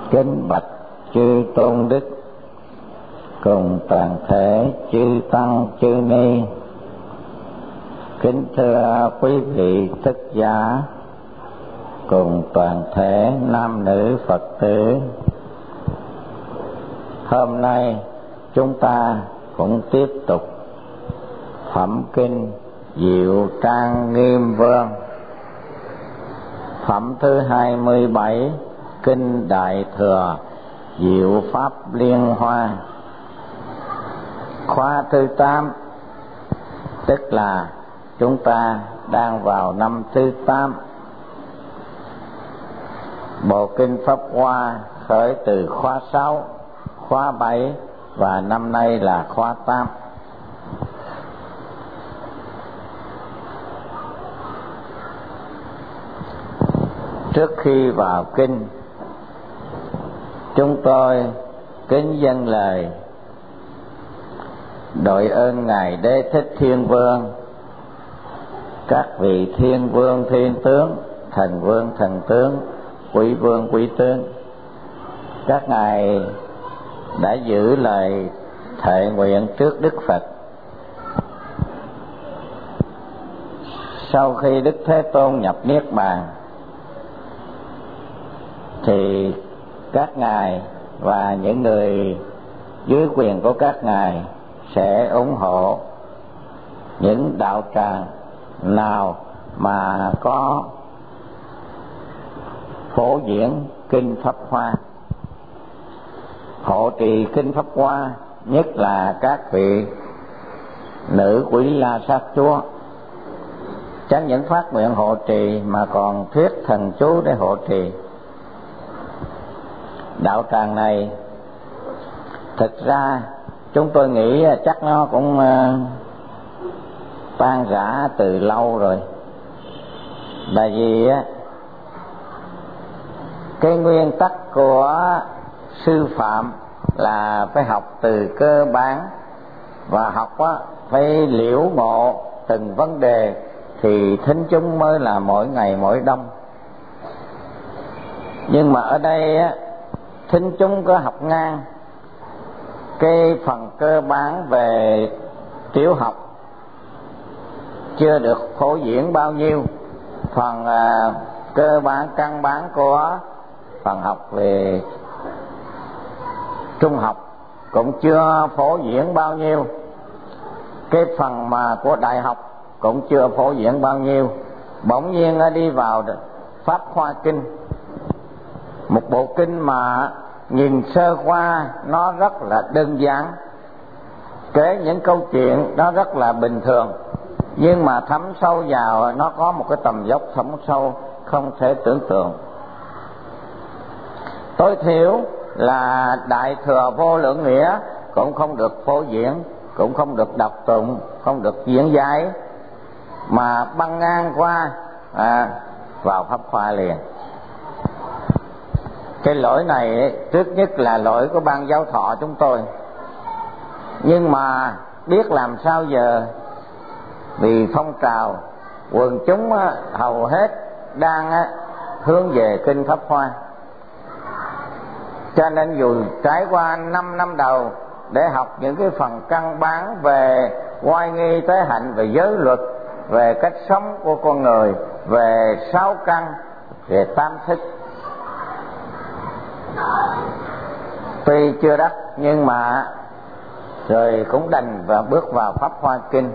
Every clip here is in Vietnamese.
Kính bạch chư tôn đức cùng toàn thể chư tăng chư ni. Kính thưa quý vị thức giả cùng toàn thể nam nữ Phật tử. Hôm nay chúng ta cũng tiếp tục phẩm kinh Diệu Trang Nghiêm Vương, phẩm thứ 27, kinh Đại Thừa Diệu Pháp Liên Hoa, khóa thứ 8, tức là chúng ta đang vào năm thứ 8. Bộ kinh Pháp Hoa khởi từ khóa 6, khóa 7 và năm nay là khóa 8. Trước khi vào kinh, chúng tôi kính dâng lời đội ơn Ngài Đế Thích Thiên Vương, các vị Thiên Vương Thiên Tướng, Thần Vương Thần Tướng, Quý Vương Quý Tướng. Các ngài đã giữ lời thệ nguyện trước Đức Phật. Sau khi Đức Thế Tôn nhập Niết Bàn thì các ngài và những người dưới quyền của các ngài sẽ ủng hộ những đạo tràng nào mà có phổ diễn kinh Pháp Hoa, hộ trì kinh Pháp Hoa, nhất là các vị nữ Quỷ La Sát Chúa. Chẳng những phát nguyện hộ trì mà còn thuyết thần chú để hộ trì. Đạo tràng này thực ra chúng tôi nghĩ chắc nó cũng tan rã từ lâu rồi. Tại vì cái nguyên tắc của sư phạm là phải học từ cơ bản, và học phải liễu ngộ từng vấn đề thì thính chúng mới là mỗi ngày mỗi đông. Nhưng mà ở đây thính chúng có học ngang cái phần cơ bản về tiểu học chưa được phổ diễn bao nhiêu, phần cơ bản căn bản của phần học về trung học cũng chưa phổ diễn bao nhiêu, cái phần mà của đại học cũng chưa phổ diễn bao nhiêu. Bỗng nhiên đi vào Pháp Hoa Kinh, một bộ kinh mà nhìn sơ qua nó rất là đơn giản, kể những câu chuyện nó rất là bình thường, nhưng mà thấm sâu vào nó có một cái tầm dốc thấm sâu không thể tưởng tượng. Tối thiểu là Đại Thừa Vô Lượng Nghĩa cũng không được phổ diễn, cũng không được đọc tụng, không được diễn giải, mà băng ngang qua vào Pháp Hoa liền. Cái lỗi này trước nhất là lỗi của ban giáo thọ chúng tôi, nhưng mà biết làm sao giờ, vì phong trào quần chúng hầu hết đang hướng về kinh Pháp Hoa, cho nên dù trải qua 5 năm đầu để học những cái phần căn bản về oai nghi tế hạnh, về giới luật, về cách sống của con người, về 6 căn, về tam thức, tuy chưa đắc nhưng mà rồi cũng đành và bước vào Pháp Hoa Kinh.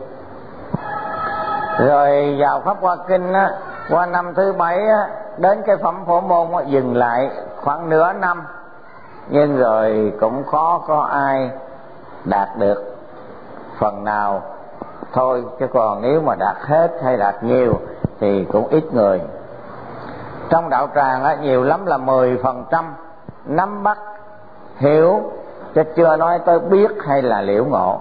Rồi vào Pháp Hoa Kinh qua năm thứ 7 đến cái phẩm Phổ Môn dừng lại khoảng nửa năm, nhưng rồi cũng khó có ai đạt được phần nào thôi, chứ còn nếu mà đạt hết hay đạt nhiều thì cũng ít người. Trong đạo tràng nhiều lắm là 10% nắm bắt hiểu, chứ chưa nói tới biết hay là liễu ngộ.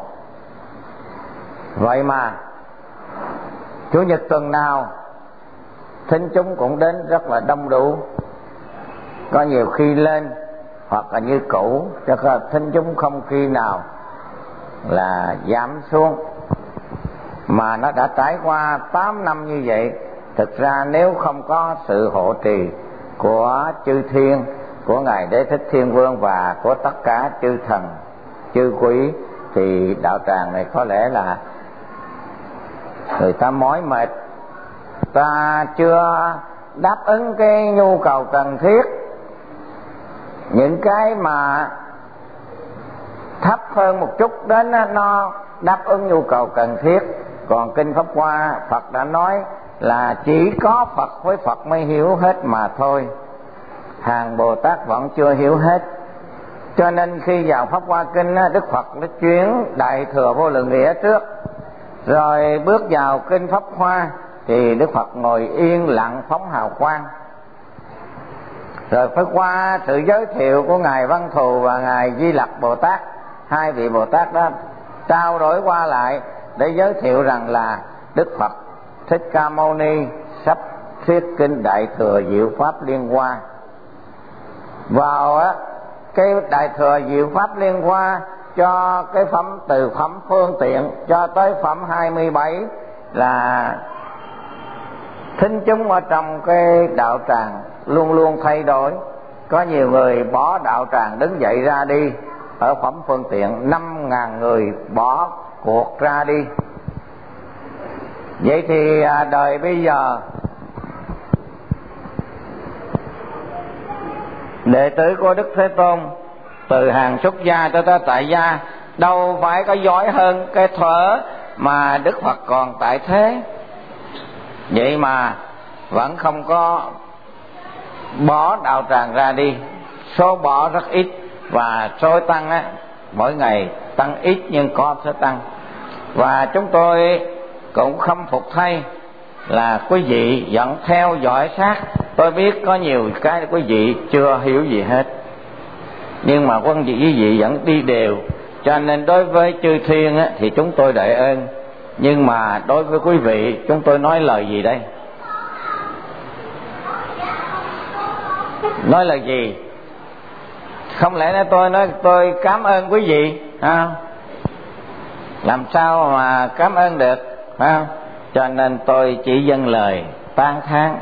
Vậy mà Chủ nhật tuần nào thính chúng cũng đến rất là đông đủ, có nhiều khi lên hoặc là như cũ, cho nên thính chúng không khi nào là giảm xuống. Mà nó đã trải qua 8 năm như vậy, thực ra nếu không có sự hộ trì của chư thiên của Ngài Đế Thích Thiên Vương và của tất cả chư thần, chư quý, thì đạo tràng này có lẽ là người ta mỏi mệt, ta chưa đáp ứng cái nhu cầu cần thiết. Những cái mà thấp hơn một chút đến nó đáp ứng nhu cầu cần thiết. Còn kinh Pháp Hoa Phật đã nói là chỉ có Phật với Phật mới hiểu hết mà thôi, hàng Bồ Tát vẫn chưa hiểu hết. Cho nên khi vào Pháp Hoa Kinh, Đức Phật nó chuyển Đại Thừa Vô Lượng Nghĩa trước, rồi bước vào kinh Pháp Hoa thì Đức Phật ngồi yên lặng phóng hào quang. Rồi phải qua sự giới thiệu của Ngài Văn Thù và Ngài Di Lặc Bồ Tát, hai vị Bồ Tát đó trao đổi qua lại để giới thiệu rằng là Đức Phật Thích Ca Mâu Ni sắp thuyết kinh Đại Thừa Diệu Pháp Liên Hoa. Vào cái Đại Thừa Diệu Pháp Liên Hoa cho cái phẩm từ phẩm phương tiện cho tới phẩm 27 là thính chúng ở trong cái đạo tràng luôn luôn thay đổi. Có nhiều người bỏ đạo tràng đứng dậy ra đi. Ở phẩm phương tiện 5.000 người bỏ cuộc ra đi. Vậy thì đời bây giờ đệ tử của Đức Thế Tôn từ hàng xuất gia cho tới tại gia đâu phải có giỏi hơn cái thuở mà Đức Phật còn tại thế. Vậy mà vẫn không có bỏ đạo tràng ra đi. Số bỏ rất ít và số tăng mỗi ngày tăng ít nhưng có sẽ tăng. Và chúng tôi cũng khâm phục thay là quý vị vẫn theo dõi sát. Tôi biết có nhiều cái quý vị chưa hiểu gì hết, nhưng mà quý vị vẫn đi đều. Cho nên đối với chư thiên thì chúng tôi đại ơn. Nhưng mà đối với quý vị chúng tôi nói lời gì đây? Nói lời gì? Không lẽ tôi nói tôi cảm ơn quý vị không? Làm sao mà cảm ơn được, phải không? Cho nên tôi chỉ dâng lời tán thán,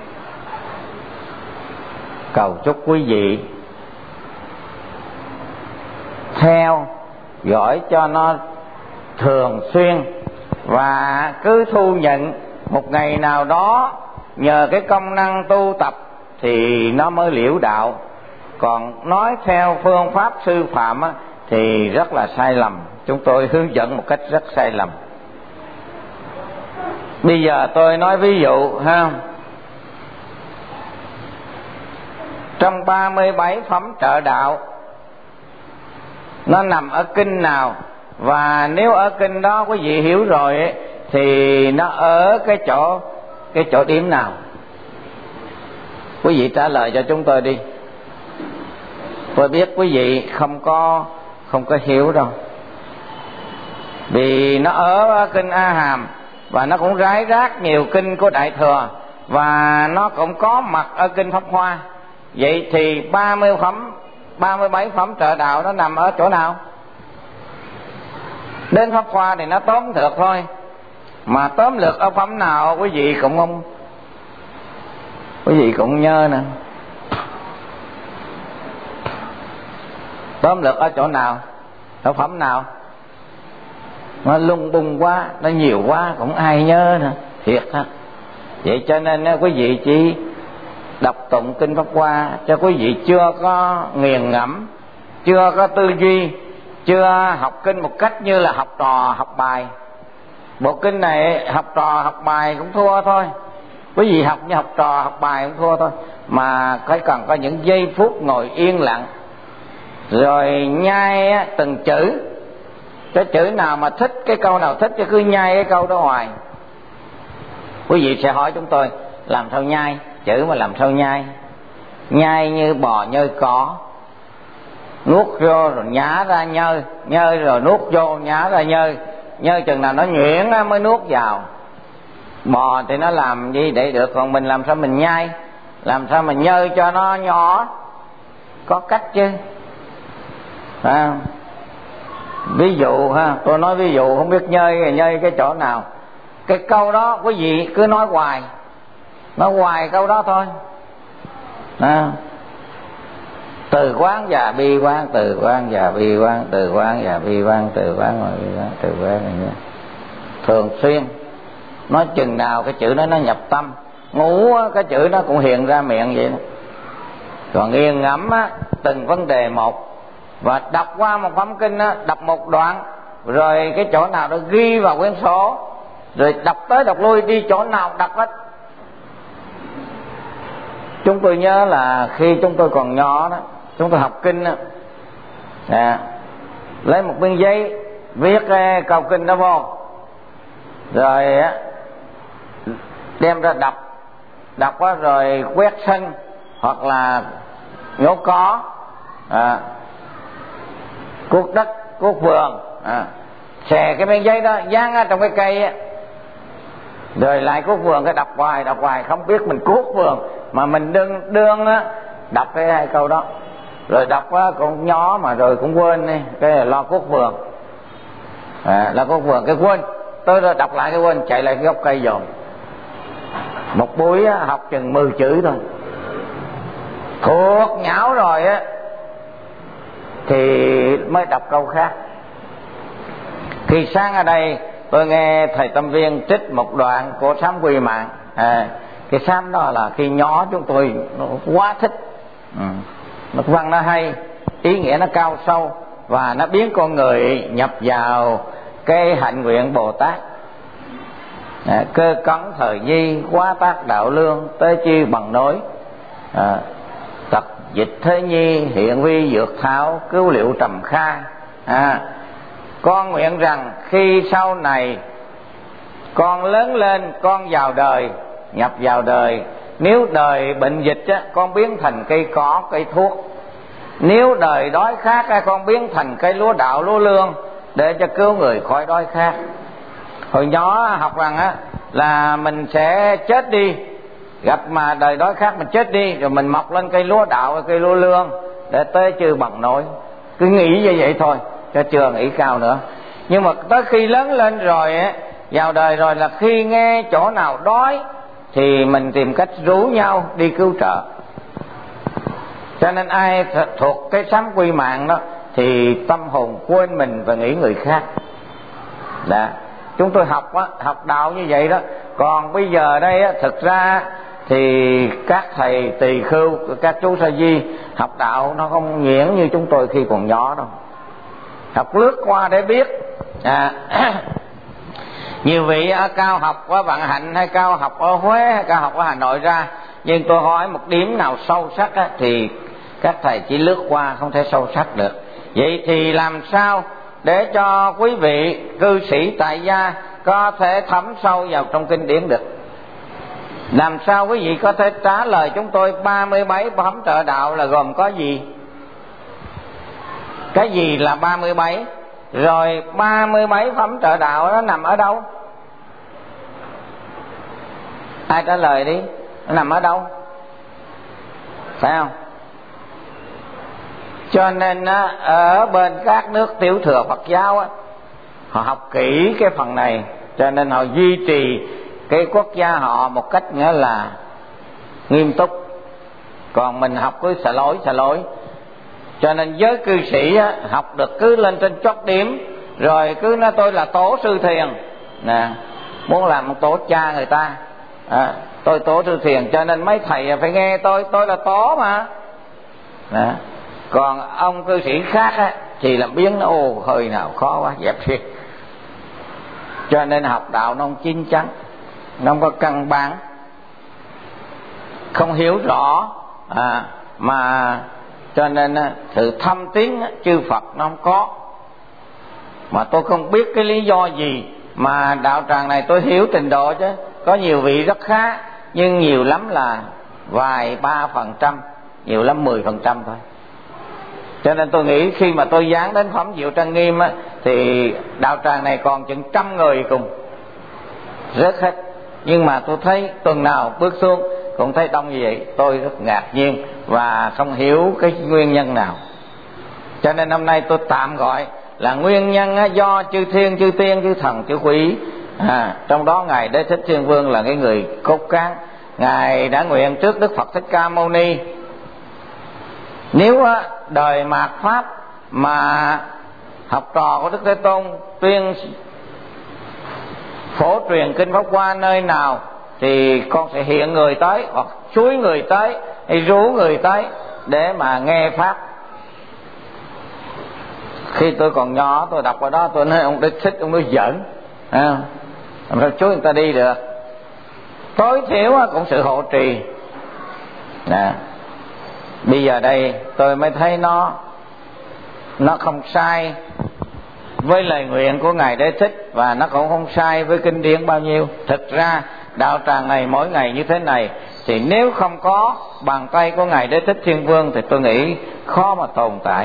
cầu chúc quý vị theo dõi cho nó thường xuyên, và cứ thu nhận một ngày nào đó nhờ cái công năng tu tập thì nó mới liễu đạo. Còn nói theo phương pháp sư phạm thì rất là sai lầm. Chúng tôi hướng dẫn một cách rất sai lầm. Bây giờ tôi nói ví dụ ha. Trong 37 phẩm trợ đạo nó nằm ở kinh nào? Và nếu ở kinh đó quý vị hiểu rồi ấy, thì nó ở cái chỗ điểm nào? Quý vị trả lời cho chúng tôi đi. Tôi biết quý vị không có hiểu đâu. Vì nó ở kinh A Hàm, và nó cũng rải rác nhiều kinh của Đại Thừa, và nó cũng có mặt ở kinh Pháp Hoa. Vậy thì 37 phẩm trợ đạo nó nằm ở chỗ nào? Đến Pháp Hoa thì nó tóm được thôi. Mà tóm lược ở phẩm nào quý vị cũng không, quý vị cũng nhớ nè. Tóm lược ở chỗ nào? Ở phẩm nào? Nó lung bung quá, nó nhiều quá cũng ai nhớ nữa, thiệt ha. Vậy cho nên quý vị chỉ đọc tụng kinh Pháp Hoa, cho quý vị chưa có nghiền ngẫm, chưa có tư duy, chưa học kinh một cách như là học trò học bài. Bộ kinh này học trò học bài cũng thua thôi. Quý vị học như học trò học bài cũng thua thôi. Mà phải cần có những giây phút ngồi yên lặng, rồi nhai từng chữ. Cái chữ nào mà thích, cái câu nào thích thì cứ nhai cái câu đó hoài. Quý vị sẽ hỏi chúng tôi làm sao nhai chữ, mà làm sao nhai? Nhai như bò nhơi cỏ, nuốt vô rồi nhả ra nhơi, nhơi rồi nuốt vô nhả ra nhơi, nhơi chừng nào nó nhuyễn mới nuốt vào. Bò thì nó làm gì để được, còn mình làm sao mình nhai, làm sao mình nhơi cho nó nhỏ, có cách chứ. Ví dụ ha, tôi nói ví dụ không biết nhơi cái chỗ nào. Cái câu đó quý vị cứ nói hoài câu đó thôi. Từ quán và bi quán, từ quán và bi quán, từ quán và bi quán, từ quán và bi quán, từ quán này nữa. Thường xuyên nói chừng nào cái chữ đó nó nhập tâm, ngủ cái chữ nó cũng hiện ra miệng vậy đó. Còn nghiền ngẫm từng vấn đề một, và đọc qua một phẩm kinh đọc một đoạn, rồi cái chỗ nào đó ghi vào quyển sổ, rồi đọc tới đọc lui, đi chỗ nào đọc hết. Chúng tôi nhớ là khi chúng tôi còn nhỏ đó, chúng tôi học kinh đó, lấy một miếng giấy viết cái câu kinh đó vô, rồi đem ra đọc rồi quét sân hoặc là nhổ cỏ, cuốc đất, cuốc vườn, xè cái miếng giấy đó dán ở trong cái cây rồi lại cuốc vườn, cái đọc hoài không biết mình cuốc vườn mà mình đương đọc cái hai câu đó, rồi đọc cũng nhỏ mà rồi cũng quên đi, cái là lo cuốc vườn, lo cuốc vườn cái quên, tôi rồi đọc lại cái quên, chạy lại cái gốc cây dồn. Một buổi học chừng 10 chữ thôi, thuộc nhão rồi thì mới đọc câu khác. Khi sáng ở đây tôi nghe thầy Tâm Viên trích một đoạn của Sám Quy Mạng. Cái sám đó là khi nhỏ chúng tôi nó quá thích, nó văn nó hay, ý nghĩa nó cao sâu, và nó biến con người nhập vào cái hạnh nguyện Bồ Tát. Cơ cấn thời di, quá tác đạo lương, tế chi bằng nối, tật dịch thế nhi, hiện vi dược thảo, cứu liệu trầm kha. Con nguyện rằng khi sau này con lớn lên, con vào đời, nhập vào đời, nếu đời bệnh dịch con biến thành cây cỏ, cây thuốc. Nếu đời đói khát con biến thành cây lúa đạo, lúa lương, để cho cứu người khỏi đói khát. Hồi nhỏ học rằng là mình sẽ chết đi, gặp mà đời đói khát mình chết đi, rồi mình mọc lên cây lúa đạo, cây lúa lương để tới chư bằng nổi. Cứ nghĩ như vậy thôi, cho chưa nghĩ cao nữa. Nhưng mà tới khi lớn lên rồi vào đời rồi, là khi nghe chỗ nào đói thì mình tìm cách rủ nhau đi cứu trợ. Cho nên ai thuộc cái Sám Quy Mạng đó thì tâm hồn quên mình và nghĩ người khác. Đó. Chúng tôi học đạo như vậy đó. Còn bây giờ đây thực ra thì các thầy tỳ khưu, các chú sa di học đạo nó không nhuyễn như chúng tôi khi còn nhỏ đâu. Học lướt qua để biết. Nhiều vị cao học ở Vạn Hạnh, hay cao học ở Huế, hay cao học ở Hà Nội ra, nhưng tôi hỏi một điểm nào sâu sắc thì các thầy chỉ lướt qua, không thể sâu sắc được. Vậy thì làm sao để cho quý vị cư sĩ tại gia có thể thấm sâu vào trong kinh điển được? Làm sao quý vị có thể trả lời chúng tôi 37 phẩm trợ đạo là gồm có gì? Cái gì là 37? Rồi 37 phẩm trợ đạo nó nằm ở đâu? Ai trả lời đi, nó nằm ở đâu? Phải không? Cho nên ở bên các nước tiểu thừa Phật giáo họ học kỹ cái phần này, cho nên họ duy trì cái quốc gia họ một cách nghĩa là nghiêm túc. Còn mình học cứ xả lỗi. Cho nên giới cư sĩ học được cứ lên trên chót điểm, rồi cứ nói tôi là tổ sư thiền nè, muốn làm một tổ cha người ta, tôi tổ sư thiền, cho nên mấy thầy phải nghe tôi là tổ mà. Nè. Còn ông cư sĩ khác thì làm biến nó hơi nào khó quá, dẹp thiệt. Cho nên học đạo nó không chín chắn, nó không có căn bản, không hiểu rõ, mà cho nên sự thâm tiến chư Phật nó không có. Mà tôi không biết cái lý do gì mà đạo tràng này tôi hiểu trình độ chứ. Có nhiều vị rất khá, nhưng nhiều lắm là vài 3%, nhiều lắm 10% thôi. Cho nên tôi nghĩ khi mà tôi dán đến phẩm Diệu Trang Nghiêm thì đạo tràng này còn chừng 100 người cùng rớt hết. Nhưng mà tôi thấy tuần nào bước xuống cũng thấy đông như vậy, tôi rất ngạc nhiên và không hiểu cái nguyên nhân nào. Cho nên hôm nay tôi tạm gọi là nguyên nhân do chư thiên, chư tiên, chư thần, chư quỷ. Trong đó Ngài Đế Thích Thiên Vương là cái người cốt cán. Ngài đã nguyện trước Đức Phật Thích Ca Mâu Ni Nếu đời mạt Pháp mà học trò của Đức Thế Tôn tuyên phổ truyền kinh Pháp Hoa nơi nào thì con sẽ hiện người tới, hoặc xúi người tới hay rủ người tới để mà nghe Pháp. Khi tôi còn nhỏ tôi đọc ở đó, tôi nói ông Đức Thích ông nói giỡn, làm sao chúi người ta đi được. Tối thiểu cũng sự hộ trì. Bây giờ đây tôi mới thấy nó không sai với lời nguyện của Ngài Đế Thích, và nó cũng không sai với kinh điển bao nhiêu. Thực ra đạo tràng này mỗi ngày như thế này thì nếu không có bàn tay của Ngài Đế Thích Thiên Vương thì tôi nghĩ khó mà tồn tại.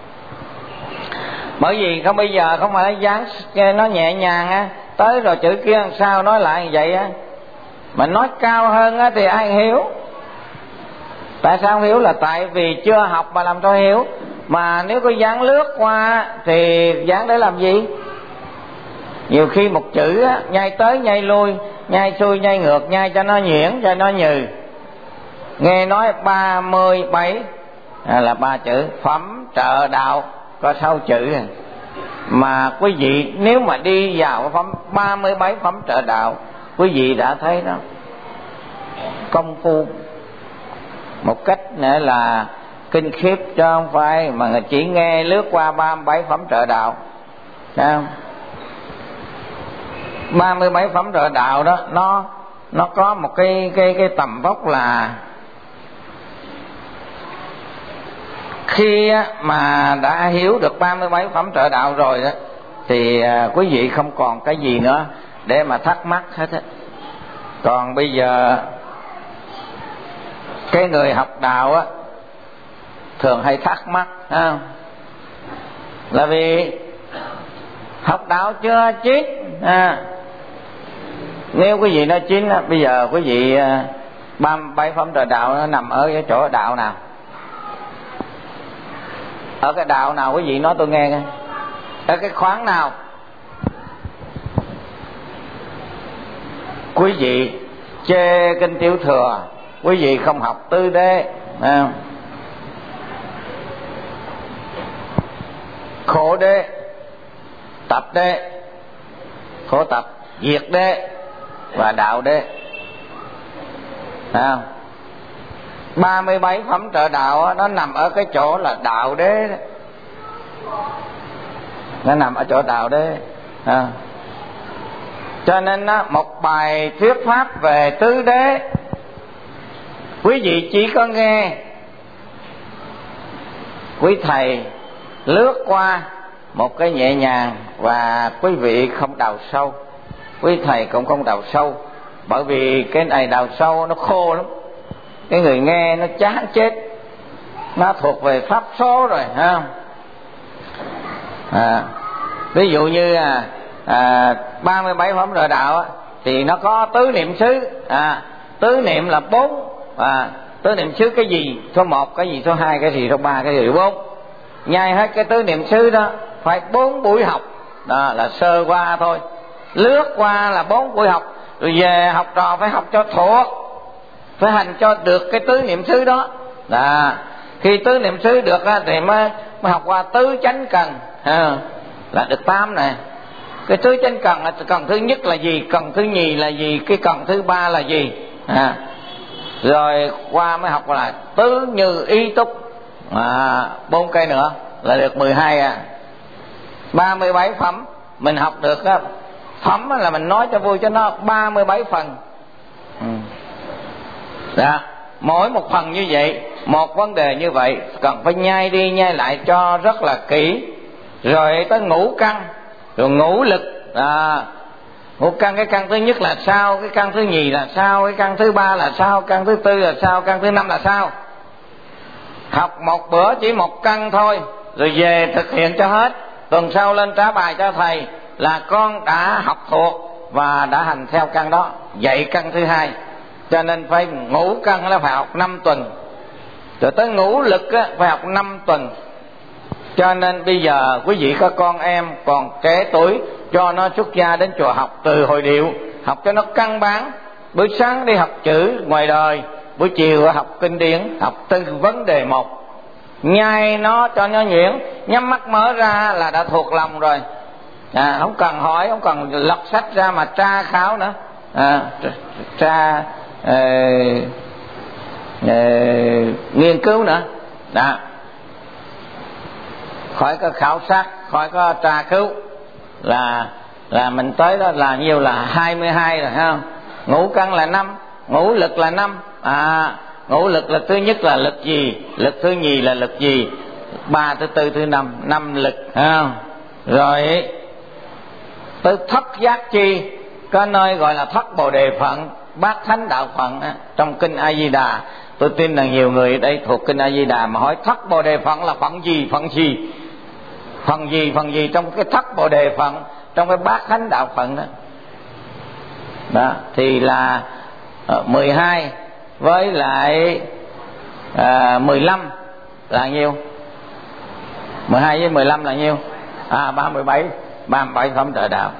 Bởi vì không bây giờ không phải dáng nó nhẹ nhàng tới rồi chữ kia làm sao nói lại như vậy mà nói cao hơn thì ai hiểu. Tại sao không hiểu? Là tại vì chưa học mà làm sao hiểu. Mà nếu có dáng lướt qua thì dáng để làm gì? Nhiều khi một chữ nhai tới nhai lui, nhai xuôi nhai ngược, nhai cho nó nhuyễn cho nó nhừ. Nghe nói 37 là 3 chữ phẩm trợ đạo, có 6 chữ. Mà quý vị nếu mà đi vào phẩm 37 phẩm trợ đạo, quý vị đã thấy đó công phu một cách nữa là kinh khiếp, chứ không phải mà chỉ nghe lướt qua 37 phẩm trợ đạo. Thấy không? 37 phẩm trợ đạo đó nó có một cái tầm vóc là khi mà đã hiểu được 37 phẩm trợ đạo rồi đó thì quý vị không còn cái gì nữa để mà thắc mắc hết á. Còn bây giờ cái người học đạo thường hay thắc mắc là vì học đạo chưa chín. Nếu quý vị nói chín bây giờ quý vị 37 phẩm trợ đạo nó nằm ở cái chỗ đạo nào? Ở cái đạo nào quý vị nói tôi nghe coi. Ở cái khoáng nào? Quý vị chê kinh Tiểu Thừa, quý vị không học tứ đế, khổ đế, tập đế, khổ tập, diệt đế và đạo đế. Thấy không? 37 phẩm trợ đạo nó nằm ở cái chỗ là đạo đế đó. Nó nằm ở chỗ đạo đế. Cho nên một bài thuyết pháp về tứ đế, quý vị chỉ có nghe quý thầy lướt qua một cái nhẹ nhàng, và quý vị không đào sâu, quý thầy cũng không đào sâu. Bởi vì cái này đào sâu nó khô lắm, cái người nghe nó chán chết, nó thuộc về pháp số rồi ha. Ví dụ như 37 phẩm trợ đạo thì nó có tứ niệm xứ. Tứ niệm là 4. Tứ niệm xứ cái gì số 1, cái gì số 2, cái gì số 3, cái gì số 4. Nhai hết cái tứ niệm xứ đó phải 4 buổi học. Đó là sơ qua thôi. Lướt qua là 4 buổi học. Rồi về học trò phải học cho thuộc, phải hành cho được cái tứ niệm xứ đó. Khi tứ niệm xứ được thì mới học qua tứ chánh cần, là được 8 này. Cái tứ chánh cần là cần thứ nhất là gì, cần thứ nhì là gì, cái cần thứ ba là gì. Rồi qua mới học là tứ như ý túc, 4 cây nữa là được 12. 37 phẩm mình học được phẩm là mình nói cho vui cho nó 37 phần. Mỗi một phần như vậy, một vấn đề như vậy cần phải nhai đi nhai lại cho rất là kỹ. Rồi tới ngũ căn, rồi ngũ lực. Ngũ căn, cái căn thứ nhất là sao, cái căn thứ nhì là sao, cái căn thứ ba là sao, căn thứ tư là sao, căn thứ năm là sao. Học một bữa chỉ một căn thôi, rồi về thực hiện cho hết. Tuần sau lên trả bài cho thầy là con đã học thuộc và đã hành theo căn đó. Dạy căn thứ hai, cho nên phải ngũ căn là phải học 5 tuần. Rồi tới ngũ lực phải học 5 tuần. Cho nên bây giờ quý vị có con em còn trẻ tuổi, cho nó xuất gia đến chùa học từ hồi điệu, học cho nó căn bản. Buổi sáng đi học chữ ngoài đời, buổi chiều học kinh điển, học từ vấn đề một. nhai nó cho nó nhuyễn, nhắm mắt mở ra là đã thuộc lòng rồi. Không cần hỏi, không cần lật sách ra mà tra khảo nữa, nghiên cứu nữa. Đó, khỏi có khảo sát, khỏi có tra cứu, là mình tới đó là nhiều là 22 rồi, thấy không? Ngũ căn là 5, ngũ lực là 5. Ngũ lực thứ nhất là lực gì, lực thứ nhì là lực gì, 3 thứ tư thứ 5, 5 lực, thấy không? Rồi tới thất giác chi, có nơi gọi là thất bồ đề phận, bát thánh đạo phận trong kinh A Di Đà. Tôi tin là nhiều người ở đây thuộc kinh A Di Đà mà hỏi thất bồ đề phận là phận gì, phần gì trong cái thất bồ đề phận, trong cái bát thánh đạo phận đó. Đó thì là 12 với lại 15 là nhiêu? 12 với 15 là nhiêu? 37 phẩm trợ đạo.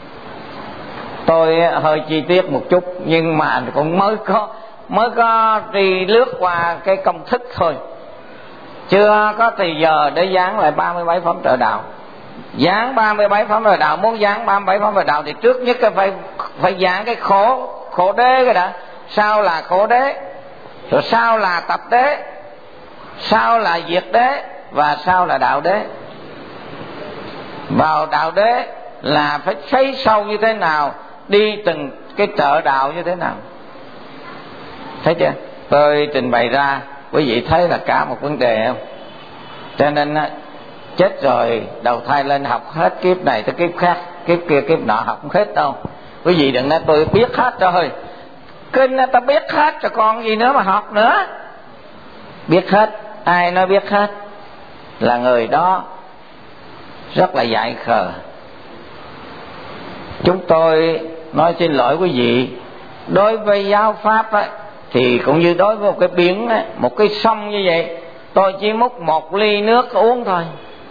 Tôi hơi chi tiết một chút, nhưng mà cũng mới có đi lướt qua cái công thức thôi, chưa có thì giờ để dán lại 37 phẩm trợ đạo. Dán 37 phẩm trợ đạo, muốn dán 37 phẩm trợ đạo thì trước nhất phải dán cái khổ đế cái đã, sau là khổ đế, rồi sau là tập đế, sau là diệt đế, và sau là đạo đế. Vào đạo đế là phải xây sâu như thế nào, đi từng cái trợ đạo như thế nào. Thấy chưa? Tôi trình bày ra, quý vị thấy là cả một vấn đề không? Cho nên chết rồi đầu thai lên học hết kiếp này tới kiếp khác, kiếp kia kiếp nọ học không hết đâu. Quý vị đừng nói tôi biết hết rồi, kinh ta biết hết rồi còn gì nữa mà học nữa. Biết hết, ai nói biết hết là người đó rất là dại khờ. Chúng tôi nói xin lỗi quý vị, đối với giáo pháp á, thì cũng như đối với một cái biển á, một cái sông như vậy, tôi chỉ múc một ly nước uống thôi.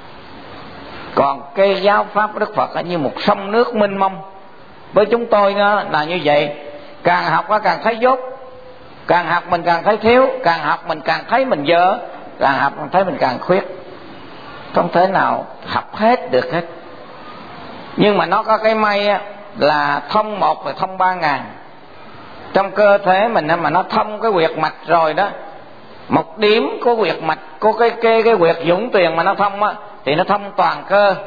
Còn cái giáo pháp của Đức Phật là như một sông nước mênh mông. Với chúng tôi đó là như vậy, càng học càng thấy dốt, càng học mình càng thấy thiếu, càng học mình càng thấy mình dở, càng học mình thấy mình càng khuyết, không thể nào học hết được hết. Nhưng mà nó có cái may là thông một và thông 3.000. Trong cơ thể mình mà nó thông cái huyệt mạch rồi đó, một điểm của huyệt mạch, của cái huyệt dũng tuyền mà nó thông á, thì nó thông toàn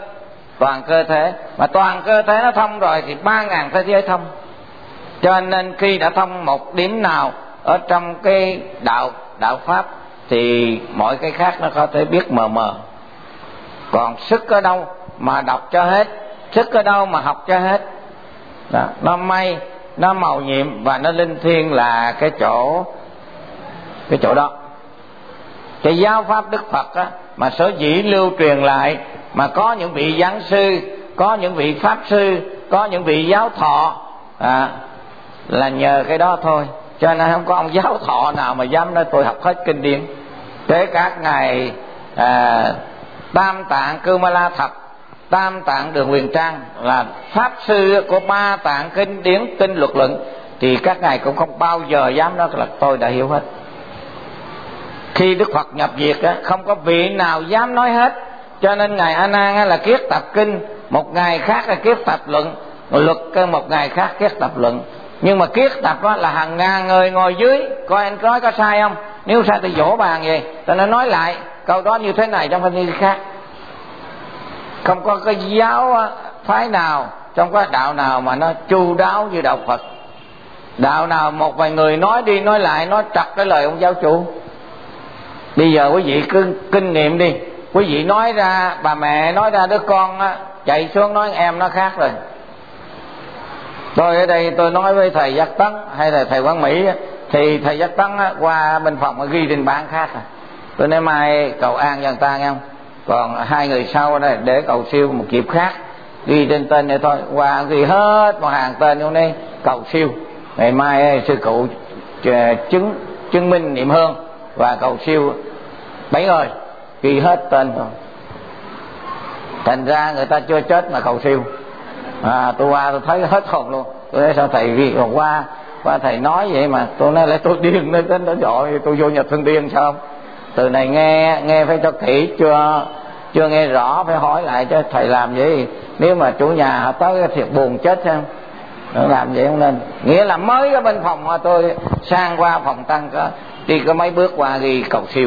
cơ thể. Mà toàn cơ thể nó thông rồi thì 3.000 thế giới thông. Cho nên khi đã thông một điểm nào ở trong cái đạo pháp thì mọi cái khác nó có thể biết mờ mờ. Còn sức ở đâu mà đọc cho hết, sức ở đâu mà học cho hết. Đó, nó may, nó màu nhiệm và nó linh thiêng là cái chỗ đó. Cái giáo pháp Đức Phật á, mà sở dĩ lưu truyền lại, mà có những vị giảng sư, có những vị pháp sư, có những vị giáo thọ là nhờ cái đó thôi. Cho nên không có ông giáo thọ nào mà dám nói tôi học hết kinh điển. Kể cả ngài Tam Tạng Cư Ma La Thập, Tam Tạng Đường Huyền Trang là pháp sư của 3 tạng kinh điển kinh luật luận, thì các ngài cũng không bao giờ dám nói là tôi đã hiểu hết. Khi Đức Phật nhập diệt á, không có vị nào dám nói hết. Cho nên ngài A Nan là kiết tập kinh, một ngày khác là kiết tập luận, luật một ngày khác kiết tập luận. Nhưng mà kiết tập là hàng ngàn người ngồi dưới, coi anh nói có sai không, nếu sai thì vỗ bàn vậy, ta nói lại câu đó như thế này trong phần như khác. Không có cái giáo phái nào, trong cái đạo nào mà nó chu đáo như đạo Phật. Đạo nào một vài người nói đi nói lại, nói trật cái lời ông giáo chủ. Bây giờ quý vị cứ kinh nghiệm đi, quý vị nói ra, bà mẹ nói ra đứa con á, chạy xuống nói em nó khác rồi. Tôi ở đây tôi nói với thầy Giác Tấn hay là thầy Quang Mỹ, thì thầy Giác Tấn qua bên phòng ghi trên bảng khác rồi. Tôi nói mai cầu an cho người ta nghe không, còn 2 người sau đây để cầu siêu một dịp khác, ghi trên tên này thôi, qua ghi hết một hàng tên trong đây cầu siêu. Ngày mai sư cụ chứng minh niệm hương và cầu siêu 7 người, ghi hết tên rồi. Thành ra người ta chưa chết mà cầu siêu. Tôi qua tôi thấy hết hồn luôn. Tôi nói sao thầy ghi còn qua thầy nói vậy mà tôi nói lại tôi điên lên đến đó dội tôi vô Nhật Thương Điên sao không? Từ này nghe phải cho kỹ, chưa nghe rõ phải hỏi lại chứ thầy làm vậy. Nếu mà chủ nhà họ tới thiệt buồn chết sao? Nó làm vậy không nên. Nghĩa là mới ở bên phòng tôi sang qua phòng tăng đi có mấy bước qua đi cầu siêu.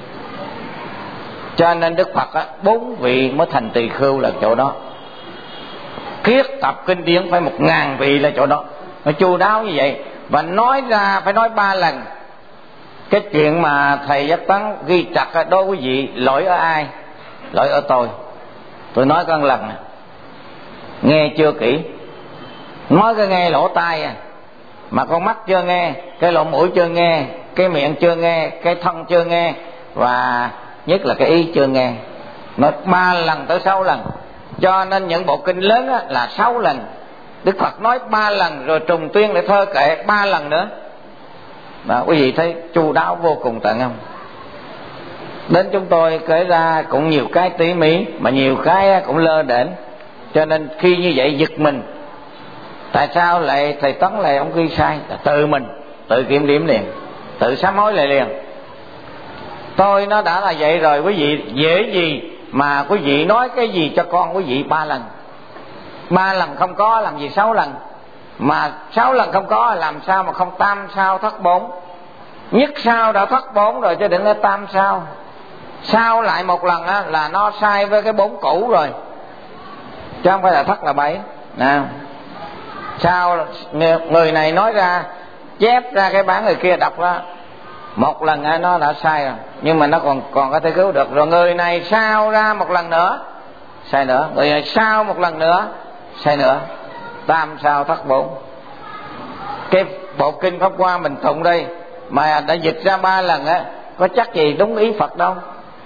Cho nên Đức Phật 4 vị mới thành tỳ khưu là chỗ đó. Kiết tập kinh điển phải 1000 vị là chỗ đó. Nó chu đáo như vậy. Và nói ra phải nói 3 lần. Cái chuyện mà thầy Giác Tấn ghi chặt đó quý vị, lỗi ở ai? Lỗi ở tôi. Tôi nói con lần nghe chưa kỹ, nói cái nghe lỗ tai mà con mắt chưa nghe, cái lỗ mũi chưa nghe, cái miệng chưa nghe, cái thân chưa nghe, và nhất là cái ý chưa nghe. Nói 3 lần tới 6 lần. Cho nên những bộ kinh lớn là 6 lần. Đức Phật nói 3 lần rồi trùng tuyên để thơ kệ 3 lần nữa. Đó, quý vị thấy chu đáo vô cùng tận không? Đến chúng tôi kể ra cũng nhiều cái tỉ mỉ, mà nhiều cái cũng lơ đễnh. Cho nên khi như vậy giật mình. Tại sao lại thầy Tấn lại ông ghi sai? Tự mình tự kiểm điểm liền, tự sám hối lại liền. Tôi nó đã là vậy rồi quý vị, dễ gì mà quý vị nói cái gì cho con quý vị 3 lần. 3 lần không có làm gì 6 lần. Mà 6 lần không có làm sao mà không tam sao thất bốn. Nhất sao đã thất bốn rồi chứ đừng nói tam sao. Sao lại một lần là nó sai với cái 4 cũ rồi, chứ không phải là thất là 7 nè. Sao người này nói ra, chép ra cái bản người kia đọc ra, một lần nó đã sai rồi, nhưng mà nó còn có thể cứu được. Rồi người này sao ra một lần nữa sai nữa, người này sao một lần nữa sai nữa. Tam sao thất bốn. Cái bộ kinh Pháp Hoa mình tụng đây mà đã dịch ra 3 lần có chắc gì đúng ý Phật đâu.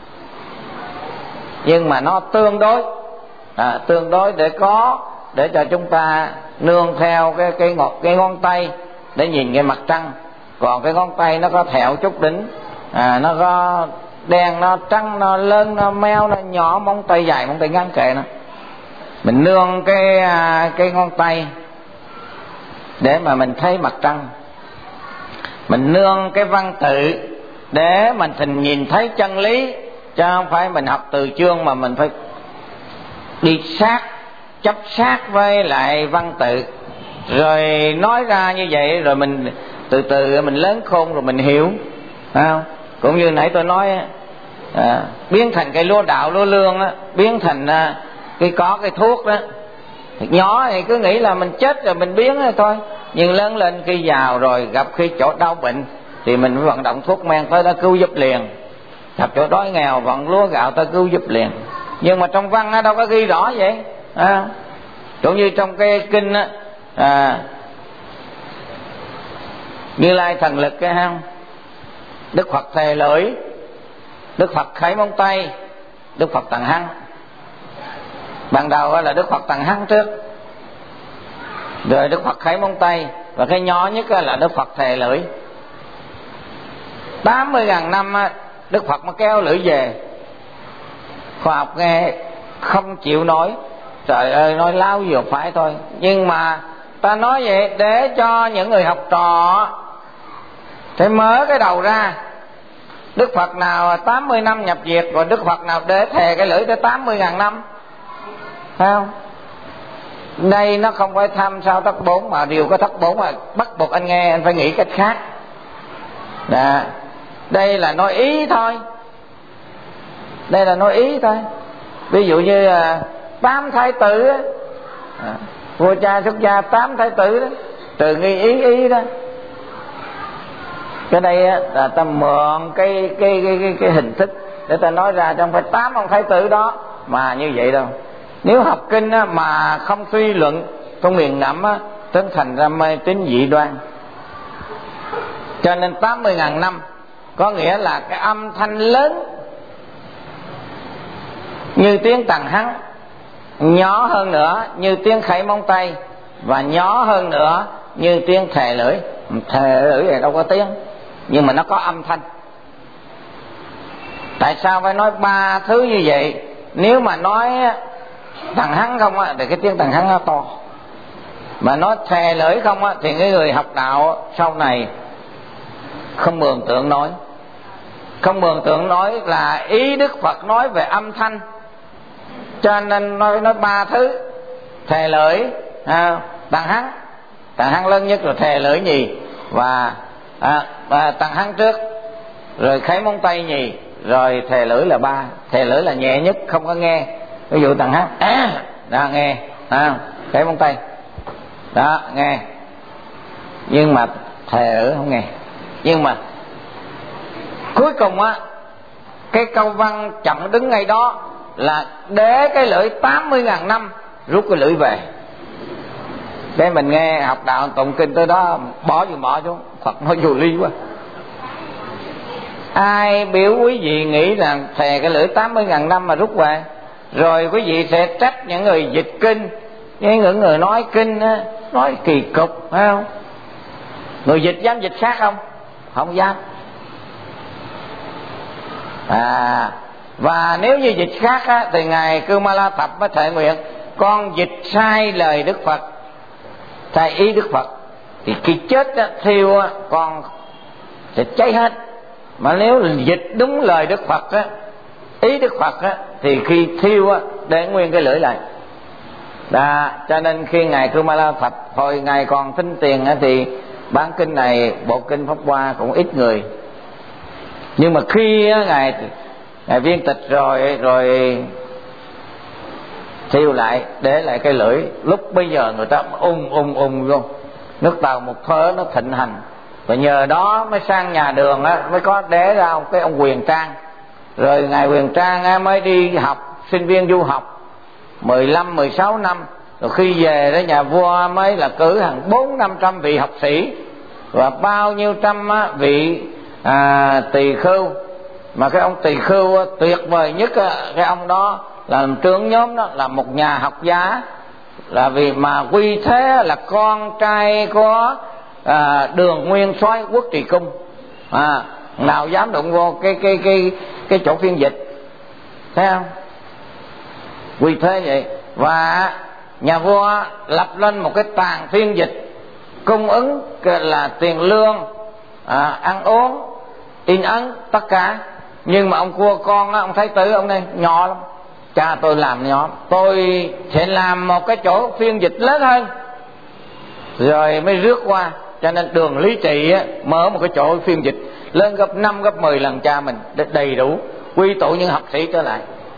Nhưng mà nó tương đối để cho chúng ta nương theo cái ngón tay để nhìn cái mặt trăng. Còn cái ngón tay nó có thẹo chút đỉnh, nó có đen, nó trắng, nó lớn, nó meo, nó nhỏ, móng tay dài, móng tay ngắn kệ nó. Mình nương cái ngón tay để mà mình thấy mặt trăng. Mình nương cái văn tự để mình nhìn thấy chân lý, chứ không phải mình học từ chương mà mình phải đi chấp sát với lại văn tự. Rồi nói ra như vậy rồi mình từ từ mình lớn khôn rồi mình hiểu, phải không? Cũng như nãy tôi nói biến thành cây lúa đạo lúa lương biến thành cái thuốc đó. Nhỏ thì cứ nghĩ là mình chết rồi mình biến rồi thôi, nhưng lớn lên khi giàu rồi gặp khi chỗ đau bệnh thì mình phải vận động thuốc men tới đó cứu giúp liền. Gặp chỗ đói nghèo vận lúa gạo tới cứu giúp liền. Nhưng mà trong văn đâu có ghi rõ vậy. Cũng như trong cái kinh Như Lai thần lực cái ha, Đức Phật thề lưỡi, Đức Phật khẩy móng tay, Đức Phật tầng hăng. Ban đầu là Đức Phật tầng hăng trước, rồi Đức Phật khẩy móng tay, và cái nhỏ nhất là Đức Phật thề lưỡi. 80.000 năm Đức Phật mới kéo lưỡi về. Khoa học nghe không chịu nói, trời ơi nói láo vừa phải thôi. Nhưng mà ta nói vậy để cho những người học trò phải mở cái đầu ra. Đức Phật nào 80 năm nhập diệt, rồi Đức Phật nào để thề cái lưỡi tới 80.000 năm, phải không? Đây nó không phải tham sao thất bốn, mà điều có thất bốn mà bắt buộc anh nghe anh phải nghĩ cách khác. Đây là nói ý thôi. Đây là nói ý thôi. Ví dụ như 8 thái tử vua cha xuất gia 8 thái tử đó, từ nghi ý đó. Cái đây là ta mượn cái hình thức để ta nói ra, chứ không phải 8 ông thái tử đó mà như vậy đâu. Nếu học kinh mà không suy luận, không nghiền ngẫm trở thành ra mê tín dị đoan. Cho nên 80.000 năm có nghĩa là cái âm thanh lớn như tiếng tầng hắng, nhỏ hơn nữa như tiếng khẩy móng tay, và nhỏ hơn nữa như tiếng thề lưỡi. Thề lưỡi này đâu có tiếng, nhưng mà nó có âm thanh. Tại sao phải nói 3 thứ như vậy? Nếu mà nói tầng hắng không thì cái tiếng tầng hắng nó to, mà nói thề lưỡi không thì cái người học đạo sau này không mường tượng nói. không mường tượng nổi là ý Đức Phật nói về âm thanh, cho nên nói ba thứ: thè lưỡi, tầng hăng lớn nhất, rồi thè lưỡi nhì, và tầng hăng trước, rồi khấy móng tay nhì, rồi thè lưỡi là ba. Thè lưỡi là nhẹ nhất, không có nghe. Ví dụ tầng hăng đó nghe, khấy móng tay đó nghe, nhưng mà thè lưỡi không nghe. Nhưng mà cuối cùng á, cái câu văn chậm đứng ngay đó là để cái lưỡi 80.000 năm, rút cái lưỡi về. Để mình nghe học đạo tụng kinh tới đó bỏ gì bỏ xuống, Phật nói vô lý quá. Ai biểu quý vị nghĩ rằng thè cái lưỡi 80.000 năm mà rút về, rồi quý vị sẽ trách những người dịch kinh, những người nói kinh á, nói kỳ cục, phải không? Người dịch dám dịch khác không? Không dám. Và nếu như dịch khác á, thì ngài Cư Ma La Thập mới thệ nguyện: con dịch sai lời Đức Phật, sai ý Đức Phật, thì khi chết á, thiêu á, con sẽ cháy hết. Mà nếu dịch đúng lời Đức Phật á, ý Đức Phật á, thì khi thiêu á, để nguyên cái lưỡi lại. Cho nên khi ngài Cư Ma La Thập hồi ngài còn thinh tiền á, thì bán kinh này, bộ kinh Pháp Hoa cũng ít người. Nhưng mà khi á, ngài viên tịch rồi thiêu lại, để lại cái lưỡi. Lúc bây giờ người ta luôn, nước Tàu một thớ nó thịnh hành, và nhờ đó mới sang nhà Đường á, mới có đế ra cái ông Quyền Trang. Rồi ngài Quyền Trang á, mới đi học, sinh viên du học 15-16 năm. Rồi khi về đó, nhà vua mới là cử hàng 400-500 vị học sĩ và bao nhiêu trăm á, vị tỳ khưu. Mà cái ông tỳ khưu á, tuyệt vời nhất á, cái ông đó là trưởng nhóm đó, là một nhà học giá, là vì mà quy thế là con trai của Đường Nguyên Soái Quốc Trì Cung. Nào dám đụng vô cái chỗ phiên dịch, thấy không? Quy thế vậy. Và nhà vua lập lên một cái tàn phiên dịch, cung ứng là tiền lương, ăn uống, in ấn tất cả. Nhưng mà ông cua con á, ông thái tử, ông này nhỏ lắm: cha tôi làm nhỏ, tôi sẽ làm một cái chỗ phiên dịch lớn hơn, rồi mới rước qua. Cho nên Đường Lý Trị á, mở một cái chỗ phiên dịch lên gấp 5, gấp 10 lần cha mình, đầy đủ quy tụ những học sĩ trở lại.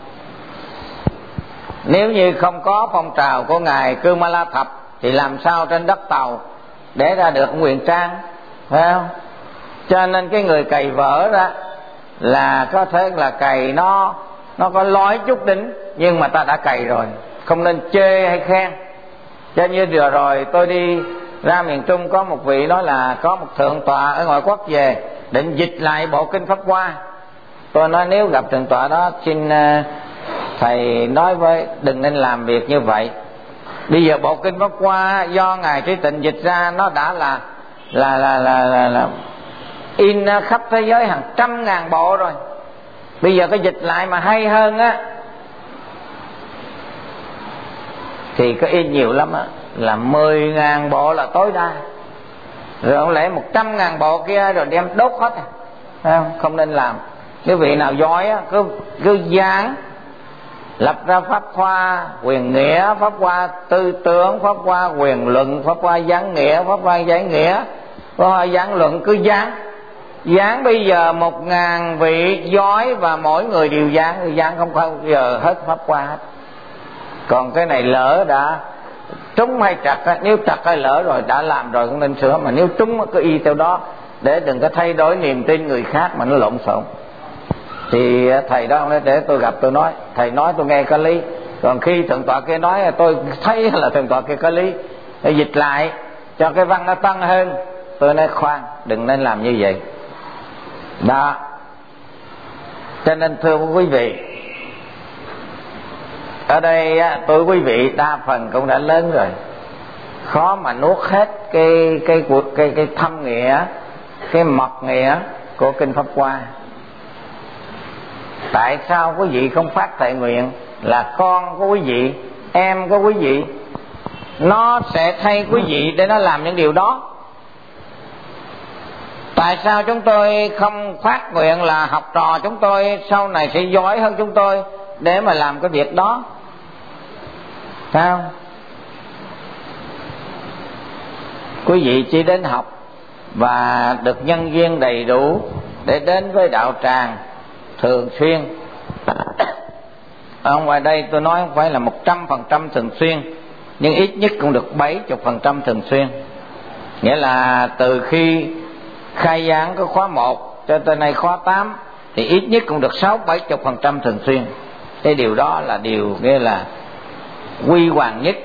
Nếu như không có phong trào của ngài Cư Ma La Thập thì làm sao trên đất Tàu để ra được Quyền Trang, phải không? Cho nên cái người cày vỡ đó là có thể là cày nó có lói chút đỉnh, nhưng mà ta đã cày rồi, không nên chê hay khen. Cho như vừa rồi tôi đi ra miền Trung, có một vị nói là có một thượng tọa ở ngoại quốc về định dịch lại bộ kinh Pháp Hoa. Tôi nói nếu gặp thượng tọa đó, xin thầy nói với đừng nên làm việc như vậy. Bây giờ bộ kinh Pháp Hoa do ngài Trí Tịnh dịch ra, nó đã là in khắp thế giới hàng 100.000 bộ rồi. Bây giờ cái dịch lại mà hay hơn á thì có in nhiều lắm á, là 10.000 bộ là tối đa. Rồi ông lẽ 100.000 bộ kia rồi đem đốt hết, không nên làm. Nếu vị nào giỏi á, cứ giảng lập ra Pháp Hoa quyền nghĩa, Pháp Hoa tư tưởng, Pháp Hoa quyền luận, Pháp Hoa giảng nghĩa, Pháp Hoa giải nghĩa, Pháp Hoa giảng luận, cứ giảng bây giờ 1.000 vị giỏi và mỗi người đều giảng không bao giờ hết Pháp Hoa hết. Còn cái này lỡ đã trúng hay trật á, nếu trật hay lỡ rồi đã làm rồi cũng nên sửa, mà nếu trúng cứ y theo đó để đừng có thay đổi niềm tin người khác mà nó lộn xộn. Thì thầy đó ông nói để tôi gặp tôi nói, thầy nói tôi nghe có lý, còn khi thượng tọa kia nói tôi thấy là thượng tọa kia có lý, để dịch lại cho cái văn nó tăng hơn. Tôi nói khoan, đừng nên làm như vậy đó. Cho nên thưa quý vị, ở đây tôi quý vị đa phần cũng đã lớn rồi, khó mà nuốt hết cái thâm nghĩa, cái mật nghĩa của kinh Pháp Hoa. Tại sao quý vị không phát thệ nguyện là con của quý vị, em của quý vị, nó sẽ thay quý vị để nó làm những điều đó? Tại sao chúng tôi không phát nguyện là học trò chúng tôi sau này sẽ giỏi hơn chúng tôi để mà làm cái việc đó? Sao? Quý vị chỉ đến học và được nhân duyên đầy đủ để đến với đạo tràng thường xuyên. Ở ngoài đây tôi nói không phải là 100% thường xuyên, nhưng ít nhất cũng được 70% thường xuyên. Nghĩa là từ khi khai giảng cái khóa 1 cho tới nay khóa 8 thì ít nhất cũng được 60-70% thường xuyên. Cái điều đó là điều nghĩa là quy hoàng nhất.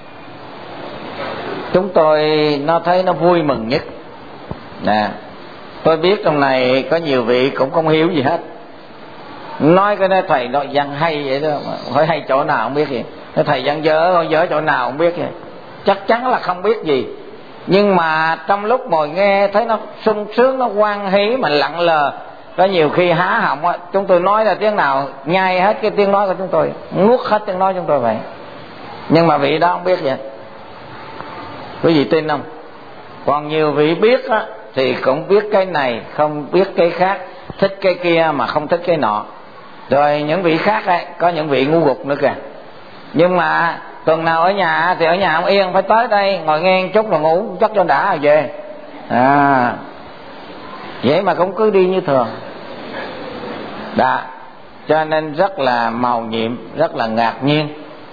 Chúng tôi nó thấy nó vui mừng nhất. Nè, tôi biết trong này có nhiều vị cũng không hiểu gì hết. Nói cái đó thầy nói văn hay vậy đó, hỏi hay chỗ nào không biết gì. Cái thầy văn dở chỗ nào không biết gì. Chắc chắn là không biết gì. Nhưng mà trong lúc ngồi nghe thấy nó sung sướng, nó hoan hỷ mà lặng lờ. Có nhiều khi há họng á, chúng tôi nói ra tiếng nào nhai hết cái tiếng nói của chúng tôi, nuốt hết tiếng nói chúng tôi vậy. Nhưng mà vị đó không biết vậy. Quý vị tin không? Còn nhiều vị biết á thì cũng biết cái này, không biết cái khác, thích cái kia mà không thích cái nọ. Rồi những vị khác ấy, có những vị ngu gục nữa kìa. Nhưng mà tuần nào ở nhà thì ở nhà không yên, phải tới đây ngồi nghe một chút rồi ngủ chắc cho đã rồi về. Vậy mà cũng cứ đi như thường. Đó, cho nên rất là màu nhiệm, rất là ngạc nhiên.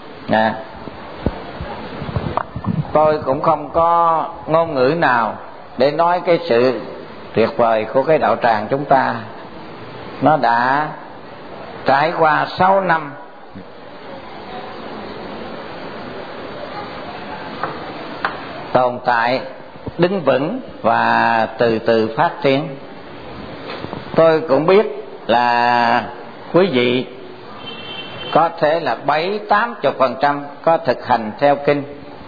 Tôi cũng không có ngôn ngữ nào để nói cái sự tuyệt vời của cái đạo tràng chúng ta. Nó đã trải qua 6 năm tồn tại, đứng vững và từ từ phát triển. Tôi cũng biết là quý vị có thể là 70-80% có thực hành theo kinh,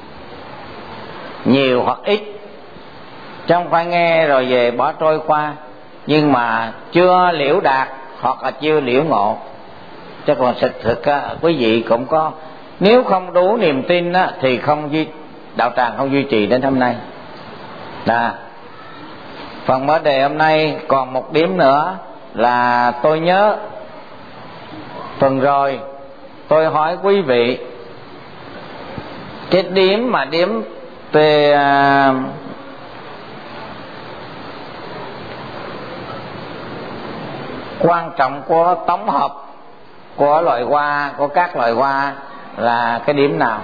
nhiều hoặc ít, chứ không phải nghe rồi về bỏ trôi qua, nhưng mà chưa liễu đạt hoặc là chưa liễu ngộ. Chứ còn sự thực á, quý vị cũng có, nếu không đủ niềm tin á, thì đạo tràng không duy trì đến hôm nay. Phần mở đề hôm nay còn một điểm nữa là tôi nhớ tuần rồi tôi hỏi quý vị cái điểm về quan trọng của tổng hợp của loài hoa, của các loài hoa là cái điểm nào?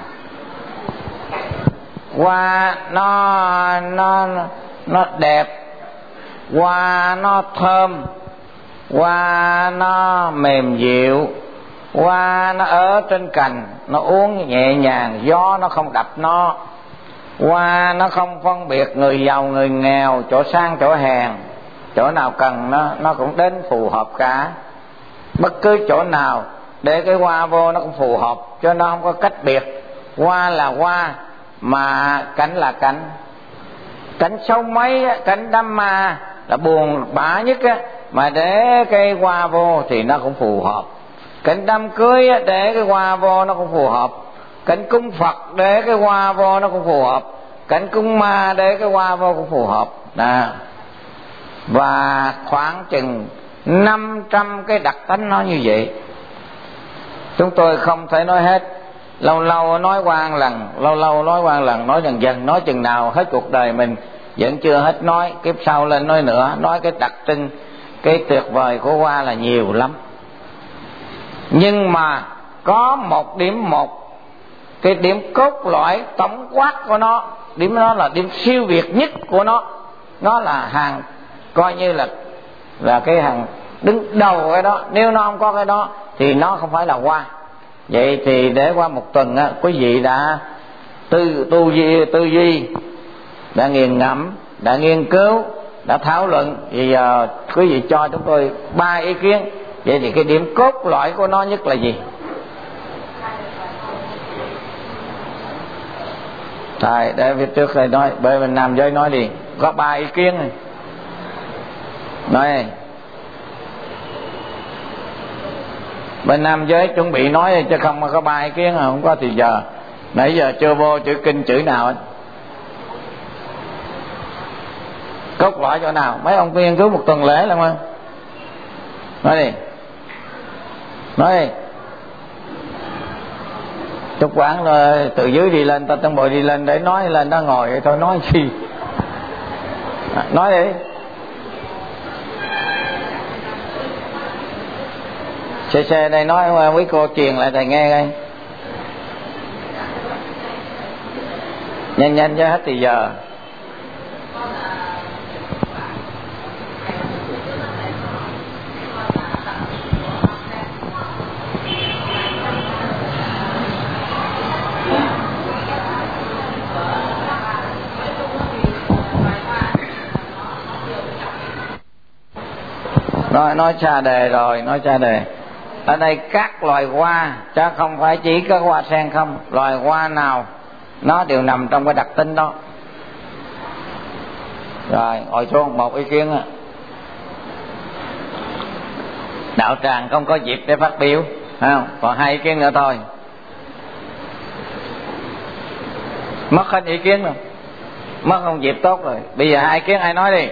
Hoa nó đẹp, hoa nó thơm, hoa nó mềm dịu, hoa nó ở trên cành, nó uốn nhẹ nhàng, gió nó không đập nó. Hoa nó không phân biệt người giàu người nghèo, chỗ sang chỗ hèn, chỗ nào cần nó cũng đến phù hợp cả. Bất cứ chỗ nào để cái hoa vô nó cũng phù hợp, cho nó không có cách biệt. Hoa là hoa mà cảnh là cảnh. Cảnh sâu mấy, cảnh đám ma là buồn bã nhất á, mà để cái hoa vô thì nó cũng phù hợp. Cảnh đám cưới á, để cái hoa vô nó cũng phù hợp. Cảnh cúng Phật để cái hoa vô nó cũng phù hợp. Cảnh cúng ma để cái hoa vô cũng phù hợp. Và khoảng chừng 500 cái đặc tính nó như vậy. Chúng tôi không thể nói hết. Lâu lâu nói qua một lần, nói dần dần, nói chừng nào hết cuộc đời mình vẫn chưa hết nói, kiếp sau lên nói nữa. Nói cái đặc trưng, cái tuyệt vời của hoa là nhiều lắm. Nhưng mà có cái điểm cốt lõi tổng quát của nó, điểm đó là điểm siêu việt nhất của nó. Nó là hàng, coi như là cái hàng đứng đầu cái đó. Nếu nó không có cái đó thì nó không phải là hoa. Vậy thì để qua một tuần á, quý vị đã tư duy, đã nghiền ngẫm, đã nghiên cứu, đã thảo luận. Thì giờ quý vị cho chúng tôi 3 ý kiến. Vậy thì cái điểm cốt lõi của nó nhất là gì? Thầy để phía trước thầy nói, bởi mình nam giới nói đi, có 3 ý kiến này. Nói bên nam giới chuẩn bị nói chứ không mà có 3 ý kiến, không có thì giờ nãy giờ chưa vô chữ kinh chữ nào hết. Cốt lõi chỗ nào? Mấy ông nghiên cứu một tuần lễ lắm không? Nói đi. Nói đi. Chúc quán rồi từ dưới đi lên, ta trong bồi đi lên để nói lên đó ngồi vậy thôi, nói gì? Nói đi. Xe đây nói quý cô truyền lại thầy nghe coi. Nhanh nhanh cho hết thì giờ. Nói xa đề rồi, nói xa đề. Ở đây các loài hoa, chứ không phải chỉ có hoa sen không. Loài hoa nào nó đều nằm trong cái đặc tính đó. Rồi, ngồi xuống một ý kiến. Đạo tràng không có dịp để phát biểu, không? Còn 2 ý kiến nữa thôi. Mất hết ý kiến rồi, mất không dịp tốt rồi. Bây giờ 2 ý kiến ai nói đi.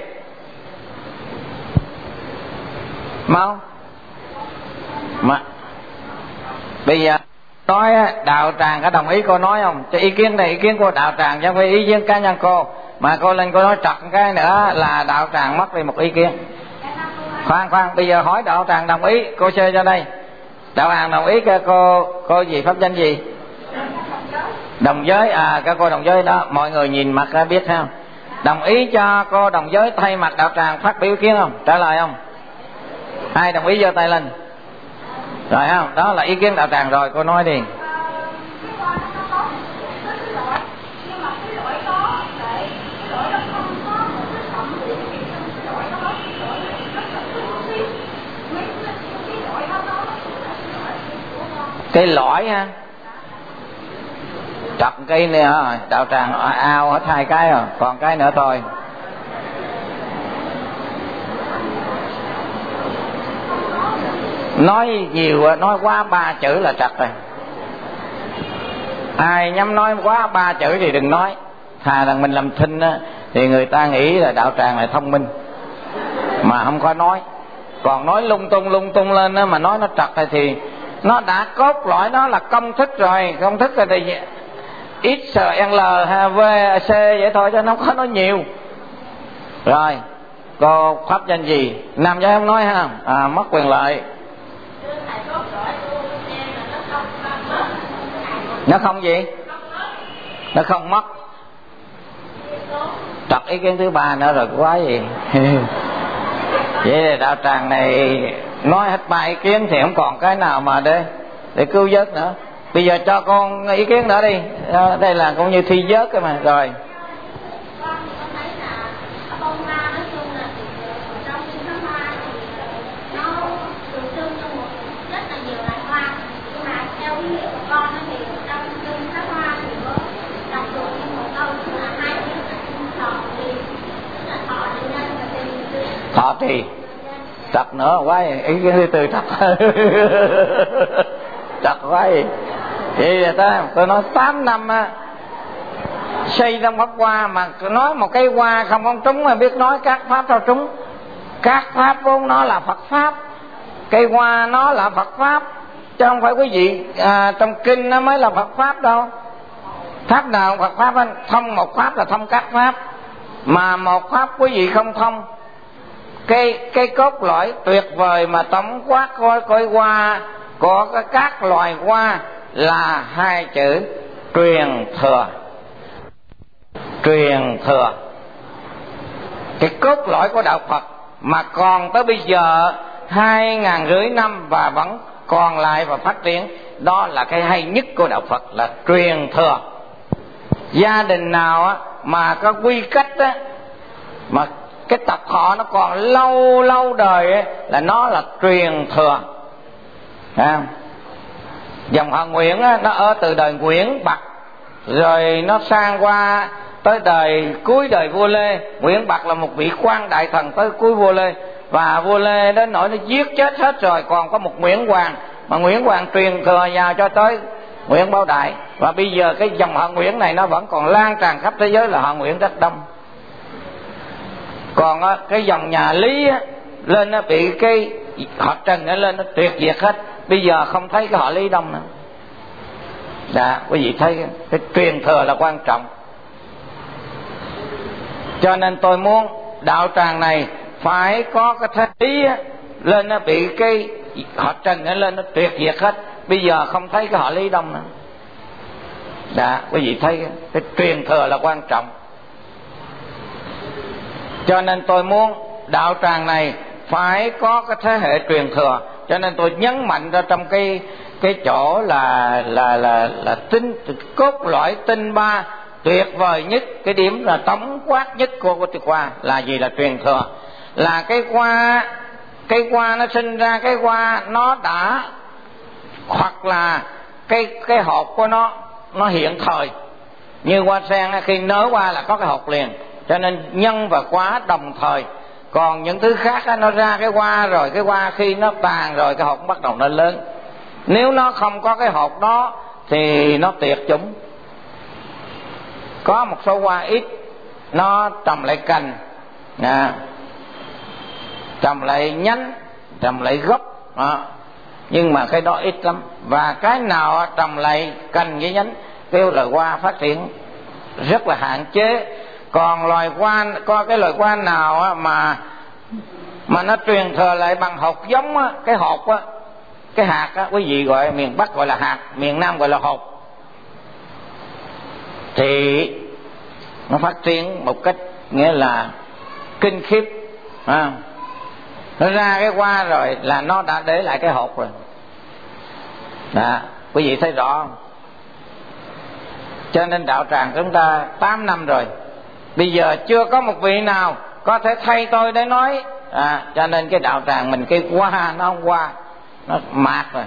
Mau mà bây giờ nói đạo tràng có đồng ý cô nói không? Cho ý kiến này ý kiến của đạo tràng chứ không phải ý kiến cá nhân cô. Mà cô lên cô nói trật cái nữa là đạo tràng mất đi một ý kiến. Khoan bây giờ hỏi đạo tràng đồng ý, cô chơi cho đây. Đạo tràng đồng ý cho cô gì, pháp danh gì? Đồng giới. À, các cô đồng giới đó, mọi người nhìn mặt ra biết không? Đồng ý cho cô đồng giới thay mặt đạo tràng phát biểu ý kiến không? Trả lời không? Ai đồng ý giơ tay lên. Rồi không? Đó là ý kiến đạo tràng rồi, cô nói đi. Cây lõi ha. Trật cây này hả? Đạo tràng ao hết 2 cái rồi, còn cái nữa thôi. Nói nhiều, nói quá 3 chữ là trật rồi. Ai nhắm nói quá 3 chữ thì đừng nói. Thà rằng mình làm thinh á, thì người ta nghĩ là đạo tràng này thông minh mà không có nói. Còn nói lung tung lên á, mà nói nó trật thì nó đã cốt lõi nó là công thức rồi. Công thức rồi thì X, L, V, C vậy thôi chứ nó không có nói nhiều. Rồi, cô pháp danh gì? Nam giới không nói ha, mất quyền lợi. Nó không gì? Nó không mất. Trật ý kiến thứ 3 nữa rồi quá gì. Vậy thì đạo tràng này nói hết 3 ý kiến thì không còn cái nào mà để cứu vớt nữa. Bây giờ cho con ý kiến nữa đi. Đây là cũng như thi vớt cơ mà. Rồi. Thọ trì. Trật nữa quá ý kiến thứ 4 trật. Trật quá gì. Vậy là tôi nói 8 năm á, xây trong pháp hoa mà nói một cái hoa không có trúng mà biết nói các pháp sao trúng. Các pháp vốn nó là Phật pháp, cây hoa nó là Phật pháp, chứ không phải quý vị trong kinh nó mới là Phật pháp đâu. Pháp nào Phật pháp anh thông một pháp là thông các pháp, mà một pháp quý vị không thông. Cái cốt lõi tuyệt vời mà tổng quát coi hoa có các loài hoa là 2 chữ truyền thừa. Truyền thừa. Cái cốt lõi của đạo Phật mà còn tới bây giờ 2.500 năm và vẫn còn lại và phát triển, đó là cái hay nhất của đạo Phật là truyền thừa. Gia đình nào á mà có quy cách á, mà cái tập họ nó còn lâu đời ấy, là nó là truyền thừa. Dòng họ Nguyễn á, nó ở từ đời Nguyễn Bạc rồi nó sang qua tới cuối đời vua Lê. Nguyễn Bạc là một vị quan đại thần tới cuối vua Lê, và vua Lê đến nỗi nó giết chết hết rồi, còn có một Nguyễn Hoàng mà Nguyễn Hoàng truyền thừa vào cho tới Nguyễn Bảo Đại. Và bây giờ cái dòng họ Nguyễn này nó vẫn còn lan tràn khắp thế giới, là họ Nguyễn rất đông. Còn cái dòng nhà Lý á, lên nó bị cái họ Trần nó lên nó tuyệt diệt hết, bây giờ không thấy cái họ Lý Đông nữa. Quý vị thấy cái truyền thừa là quan trọng. Cho nên tôi muốn đạo tràng này phải có cái thế Lý á, lên nó bị cái họ Trần nó lên nó tuyệt diệt hết, bây giờ không thấy cái họ Lý Đông nữa. Quý vị thấy cái truyền thừa là quan trọng. Cho nên tôi muốn đạo tràng này phải có cái thế hệ truyền thừa. Cho nên tôi nhấn mạnh ra trong cái chỗ là tinh cốt lõi tinh ba tuyệt vời nhất, cái điểm là tổng quát nhất của Tuyệt Hoa là gì? Là truyền thừa. Là cái hoa nó sinh ra, cái hoa nó đã, hoặc là cái hột của nó hiện thời. Như hoa sen khi nở hoa là có cái hột liền, cho nên nhân và quả đồng thời. Còn những thứ khác nó ra cái hoa rồi, cái hoa khi nó tàn rồi cái hột bắt đầu nó lớn. Nếu nó không có cái hột đó thì nó tuyệt chủng. Có một số hoa ít nó trồng lại cành, trồng lại nhánh, trồng lại gốc, nhưng mà cái đó ít lắm. Và cái nào trồng lại cành với nhánh, kêu là hoa phát triển rất là hạn chế. Còn loài hoa, có cái loài hoa nào mà nó truyền thừa lại bằng hột giống á, cái hột á, cái hạt á, quý vị gọi miền Bắc gọi là hạt, miền Nam gọi là hột, thì nó phát triển một cách nghĩa là kinh khiếp. Nó ra cái hoa rồi là nó đã để lại cái hột rồi. Quý vị thấy rõ không? Cho nên đạo tràng chúng ta 8 năm rồi, bây giờ chưa có một vị nào có thể thay tôi để nói. Cho nên cái đạo tràng mình cái hoa nó không qua, nó mạt rồi.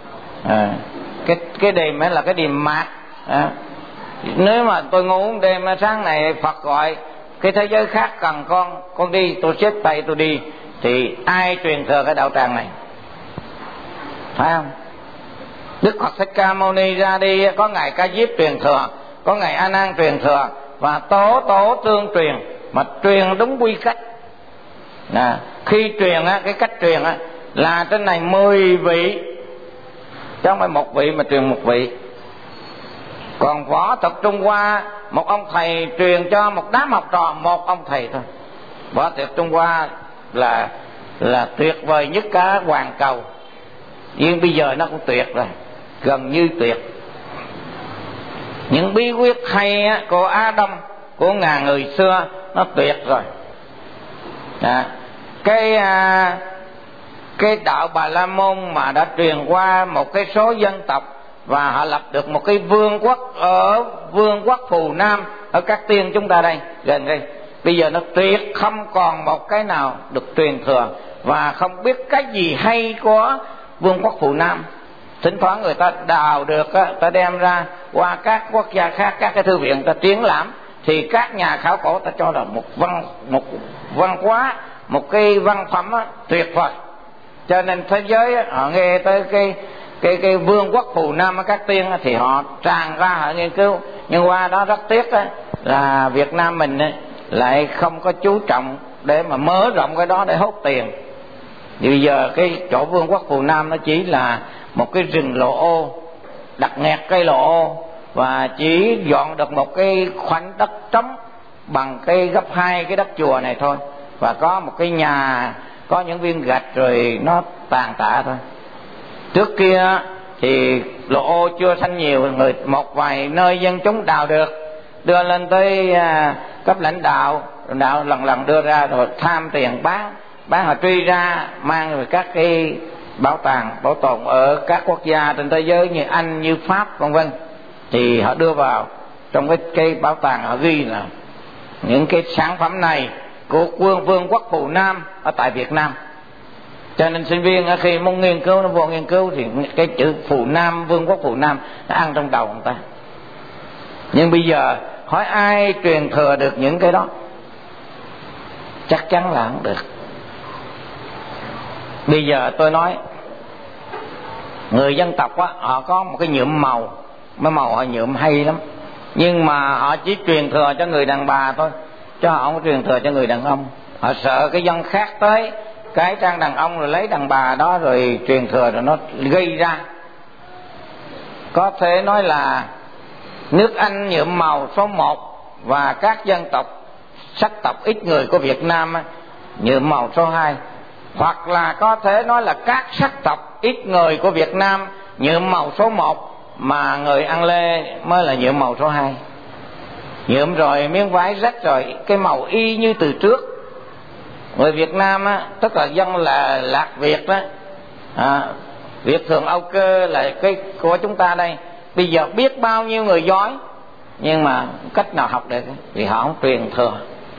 Cái đêm ấy là cái đêm mạt. Nếu mà tôi ngủ đêm sáng này Phật gọi cái thế giới khác cần con đi, tôi xếp tay tôi đi, thì ai truyền thừa cái đạo tràng này? Phải không? Đức Phật Thích Ca Mâu Ni ra đi, có ngài Ca Diếp truyền thừa, có ngài A Nan truyền thừa, và tổ tương truyền, mà truyền đúng quy cách. Khi truyền cái cách truyền là trên này 10 vị, chứ không phải một vị mà truyền một vị. Còn võ thuật Trung Hoa, một ông thầy truyền cho một đám học trò, một ông thầy thôi. Võ thuật Trung Hoa là tuyệt vời nhất cả hoàn cầu. Nhưng bây giờ nó cũng tuyệt rồi, gần như tuyệt. Những bí quyết hay của Á Đông, của ngàn người xưa, nó tuyệt rồi. Cái đạo Bà La Môn mà đã truyền qua một cái số dân tộc, và họ lập được một cái vương quốc ở vương quốc Phù Nam, ở Cát Tiên chúng ta đây, gần đây. Bây giờ nó tuyệt, không còn một cái nào được truyền thừa, và không biết cái gì hay của vương quốc Phù Nam. Thỉnh thoảng người ta đào được, ta đem ra qua các quốc gia khác, các cái thư viện ta triển lãm, thì các nhà khảo cổ ta cho là một văn hóa, một cái văn phẩm tuyệt vời. Cho nên thế giới họ nghe tới cái vương quốc Phù Nam ở Cát Tiên thì họ tràn ra họ nghiên cứu. Nhưng qua đó rất tiếc là Việt Nam mình lại không có chú trọng để mà mở rộng cái đó để hút tiền. Bây giờ cái chỗ vương quốc Phù Nam nó chỉ là một cái rừng lộ ô, đặt nghẹt cây lộ ô, và chỉ dọn được một cái khoảnh đất trống bằng cái gấp 2 cái đất chùa này thôi, và có một cái nhà có những viên gạch rồi nó tàn tạ thôi. Trước kia thì lộ ô chưa xanh nhiều, một vài nơi dân chúng đào được, đưa lên tới cấp lãnh đạo lần đưa ra rồi tham tiền bán họ truy ra, mang về các cái bảo tàng bảo tồn ở các quốc gia trên thế giới như Anh, như Pháp vân vân, thì họ đưa vào trong cái bảo tàng, họ ghi là những cái sản phẩm này của vương quốc Phù Nam ở tại Việt Nam. Cho nên sinh viên khi muốn nghiên cứu, nó vô nghiên cứu thì cái chữ Phù Nam, vương quốc Phù Nam nó ăn trong đầu người ta. Nhưng bây giờ hỏi ai truyền thừa được những cái đó? Chắc chắn là không được. Bây giờ tôi nói người dân tộc họ có một cái nhuộm màu, mấy màu họ nhuộm hay lắm, nhưng mà họ chỉ truyền thừa cho người đàn bà thôi, chứ họ không có truyền thừa cho người đàn ông. Họ sợ cái dân khác tới cái trang đàn ông rồi lấy đàn bà đó rồi truyền thừa rồi nó gây ra. Có thể nói là nước Anh nhuộm màu số 1 và các dân tộc sắc tộc ít người của Việt Nam nhuộm màu số 2. Hoặc là có thể nói là các sắc tộc ít người của Việt Nam nhuộm màu số 1 mà người Ăn Lê mới là nhuộm màu số 2. Nhuộm rồi miếng vải rách rồi cái màu y như từ trước. Người Việt Nam á, tức là dân là Lạc Việt đó, Việt Thường Âu Cơ là cái của chúng ta đây. Bây giờ biết bao nhiêu người giỏi, nhưng mà cách nào học được vì họ không truyền thừa.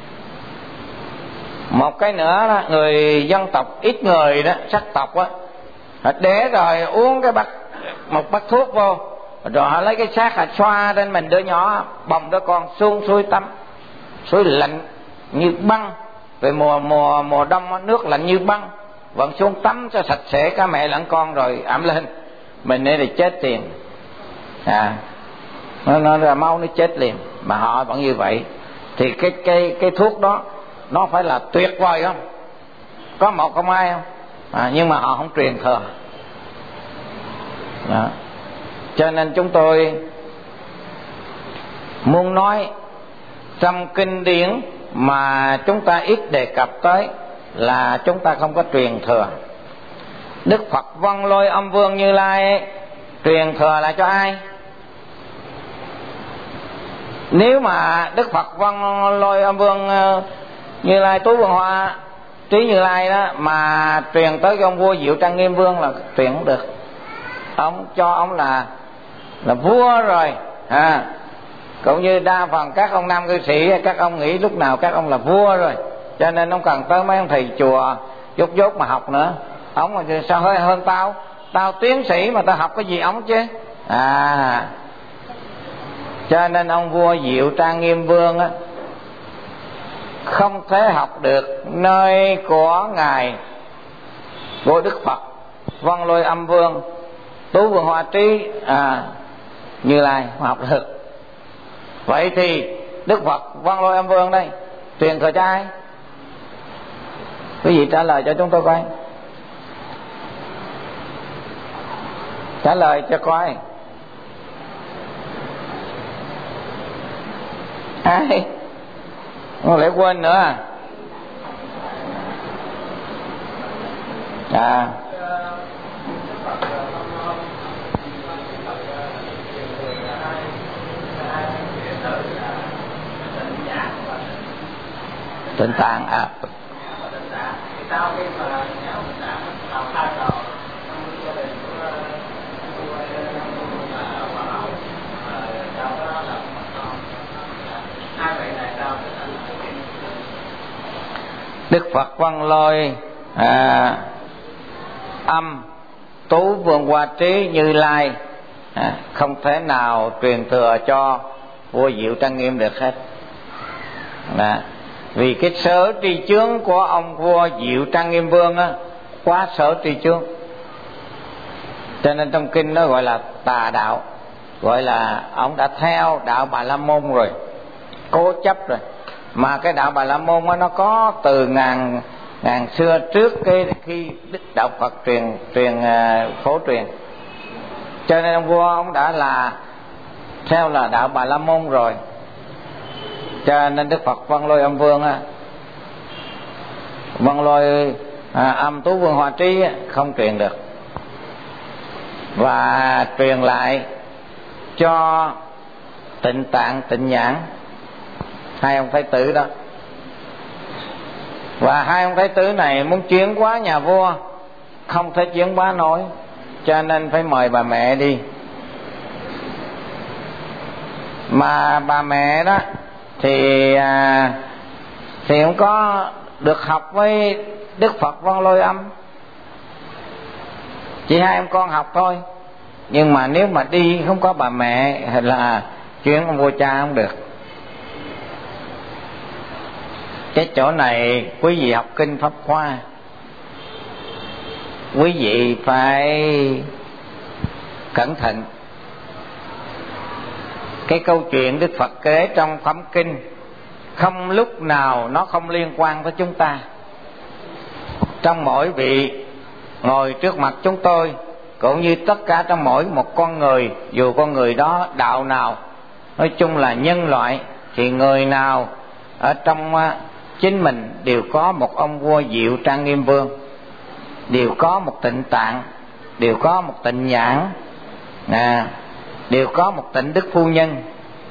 Một cái nữa đó, người dân tộc ít người đó, sắc tộc á, họ để rồi uống cái một bát thuốc vô, rồi họ lấy cái xác họ xoa lên mình đứa nhỏ, bồng đứa con xuống suối tắm, suối lạnh như băng. Về mùa đông nước lạnh như băng, vẫn xuống tắm cho sạch sẽ cả mẹ lẫn con rồi ẩm lên. Mình đây là chết tiền, nó ra máu nó chết liền, mà họ vẫn như vậy. Thì cái thuốc đó nó phải là tuyệt vời không? Có một không ai không? Nhưng mà họ không truyền thừa đó. Cho nên chúng tôi muốn nói trong kinh điển mà chúng ta ít đề cập tới là chúng ta không có truyền thừa. Đức Phật Vân Lôi Âm Vương Như Lai ấy, truyền thừa là cho ai? Nếu mà Đức Phật Vân Lôi Âm Vương Như Lai Tú Vương Hoa Trí Như Lai đó mà truyền tới ông vua Diệu Trang Nghiêm Vương là truyền không được. Ông cho ông là vua rồi. Cũng như đa phần các ông nam cư sĩ, các ông nghĩ lúc nào các ông là vua rồi, cho nên ông cần tới mấy ông thầy chùa dốt mà học nữa. Ông mà sao hơi hơn tao tiến sĩ mà tao học cái gì ông chứ. Cho nên ông vua Diệu Trang Nghiêm Vương á, không thể học được nơi của ngài của Đức Phật Vân Lôi Âm Vương Tú Vương Hoa Trí Như Lai không học được. Vậy thì Đức Phật Vân Lôi Âm Vương đây truyền thừa cho ai? Quý vị trả lời cho chúng tôi coi. Trả lời cho coi. Ai? Không lẽ quên nữa Tịnh Tạng Đức Phật Vân Lôi Âm Tú Vương Hoa Trí Như Lai không thể nào truyền thừa cho vua Diệu Trang Nghiêm được hết. Vì cái sở tri chướng của ông vua Diệu Trang Nghiêm Vương á, quá sở tri chướng, cho nên trong kinh nó gọi là tà đạo, gọi là ông đã theo đạo Bà La Môn rồi, cố chấp rồi. Mà cái đạo Bà La Môn á, nó có từ ngàn xưa trước khi Đức Đạo Phật truyền phổ truyền. Cho nên ông vua ông đã là theo là đạo Bà La Môn rồi. Cho nên Đức Phật Vân Lôi Âm Vương á, Vân Lôi Âm Tú Vương Hoa Trí không truyền được, và truyền lại cho Tịnh Tạng, Tịnh Nhãn, hai ông thái tử đó. Và hai ông thái tử này muốn chuyển hóa nhà vua, không thể chuyển hóa nổi, cho nên phải mời bà mẹ đi. Mà bà mẹ đó thì không có được học với Đức Phật Vân Lôi Âm, chỉ hai em con học thôi. Nhưng mà nếu mà đi không có bà mẹ là chuyển ông vua cha không được. Cái chỗ này quý vị học kinh Pháp Hoa, quý vị phải cẩn thận. Cái câu chuyện Đức Phật kể trong Phẩm Kinh không lúc nào nó không liên quan tới chúng ta. Trong mỗi vị ngồi trước mặt chúng tôi, cũng như tất cả trong mỗi một con người, dù con người đó đạo nào, nói chung là nhân loại, thì người nào ở trong chính mình đều có một ông vua Diệu Trang Nghiêm Vương, đều có một Tịnh Tạng, đều có một Tịnh Nhãn, đều có một Tịnh Đức Phu Nhân,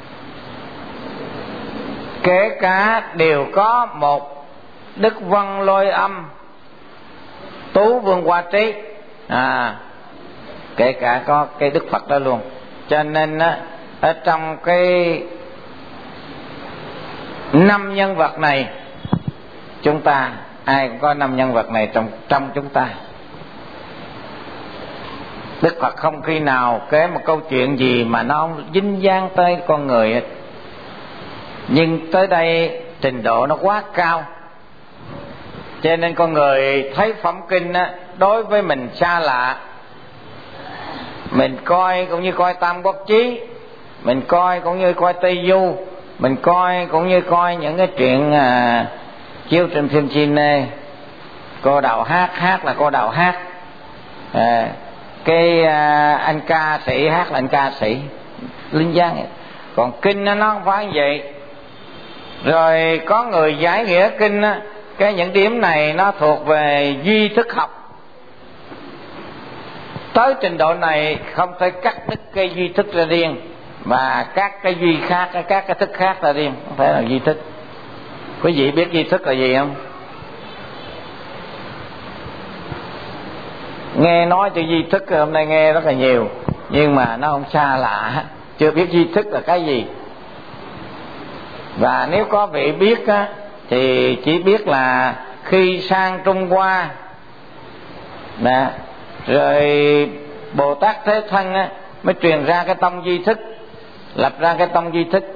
kể cả đều có một Đức Văn Lôi Âm Tú Vương Hoa Trí, kể cả có cái Đức Phật đó luôn. Cho nên ở trong cái 5 nhân vật này, chúng ta ai cũng có 5 nhân vật này trong chúng ta. Đức Phật không khi nào kể một câu chuyện gì mà nó không dính dáng tới con người hết. Nhưng tới đây trình độ nó quá cao, cho nên con người thấy phẩm kinh đối với mình xa lạ. Mình coi cũng như coi Tam Quốc Chí, mình coi cũng như coi Tây Du, mình coi cũng như coi những cái chuyện chiếu trên phim cine. Cô đầu hát là cô đầu hát, cái anh ca sĩ hát là anh ca sĩ, linh giác. Còn kinh nó không phải như vậy. Rồi có người giải nghĩa kinh cái những điểm này nó thuộc về duy thức học. Tới trình độ này không thể cắt đứt cái duy thức ra riêng, và các cái duy khác, các cái thức khác ra riêng, không phải là duy thức. Quý vị biết duy thức là gì không? Nghe nói từ duy thức hôm nay nghe rất là nhiều, nhưng mà nó không xa lạ, chưa biết duy thức là cái gì. Và nếu có vị biết thì chỉ biết là khi sang Trung Hoa rồi Bồ Tát Thế Thân mới truyền ra cái tông duy thức, lập ra cái tông duy thức.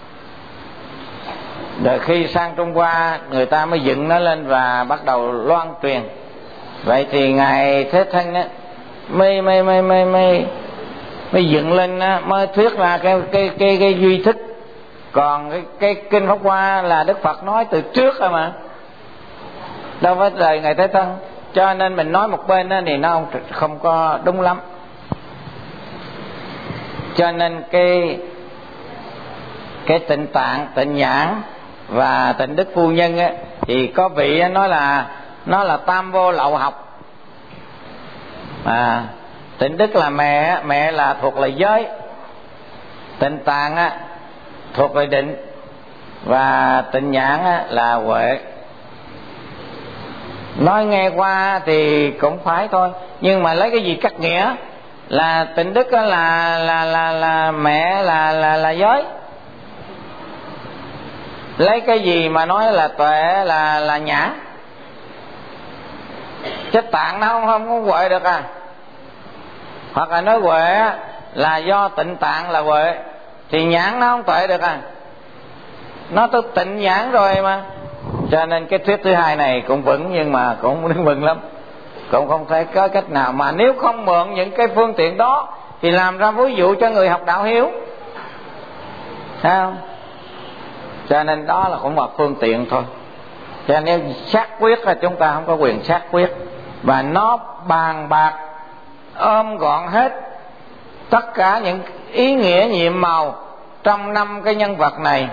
Rồi khi sang Trung Hoa người ta mới dựng nó lên và bắt đầu loan truyền. Vậy thì ngài Thế Thân mới dựng lên, mới thuyết ra cái duy thức. Còn cái kinh Pháp Hoa là Đức Phật nói từ trước rồi mà, đâu phải lời ngài Thế Thân. Cho nên mình nói một bên thì nó không có đúng lắm. Cho nên cái Tịnh Tạng, Tịnh Nhãn và Tịnh Đức Phu Nhân thì có vị nói là nó là tam vô lậu học. Tịnh Đức là mẹ là thuộc là giới, Tịnh Tạng thuộc về định, và Tịnh Nhãn là huệ. Nói nghe qua thì cũng phải thôi, nhưng mà lấy cái gì cắt nghĩa? Là Tịnh Đức là mẹ là giới. Lấy cái gì mà nói là tuệ là nhãn? Chứ Tạng nó không có huệ được à. Hoặc là nói huệ là do Tịnh Tạng là huệ, thì nhãn nó không tuệ được à. Nó tới Tịnh Nhãn rồi mà. Cho nên cái thuyết thứ hai này cũng vững, nhưng mà cũng đứng vững lắm, cũng không thể có cách nào. Mà nếu không mượn những cái phương tiện đó thì làm ra ví dụ cho người học đạo hiếu, thấy không? Cho nên đó là cũng một phương tiện thôi. Cho nên xác quyết là chúng ta không có quyền xác quyết. Và nó bàn bạc ôm gọn hết tất cả những ý nghĩa nhiệm màu trong 5 cái nhân vật này.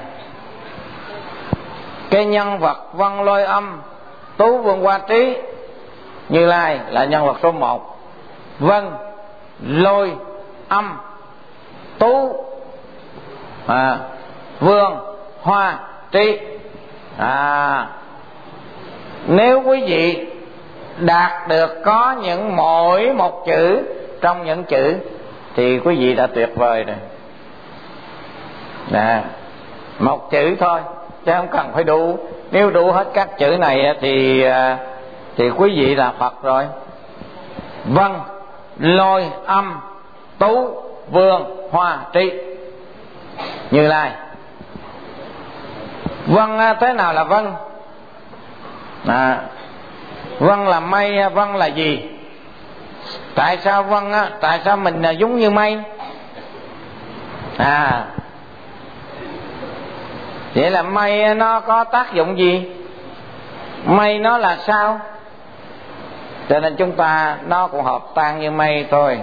Cái nhân vật Văn Lôi Âm Tú Vương Hoa Trí, Như Lai là nhân vật số 1. Vân, Lôi, Âm, Tú, Vương, Hoa, Trí. Nếu quý vị đạt được có những mỗi một chữ trong những chữ thì quý vị đã tuyệt vời rồi. Một chữ thôi chứ không cần phải đủ. Nếu đủ hết các chữ này thì quý vị là Phật rồi. Vân, Lôi, Âm, Tú, Vương, Hoa, Trí, Như Lai. Vân thế nào là vân? Vân là mây, vân là gì? Tại sao vân tại sao mình giống như mây? Vậy là mây nó có tác dụng gì? Mây nó là sao? Cho nên chúng ta nó cũng hợp tan như mây thôi.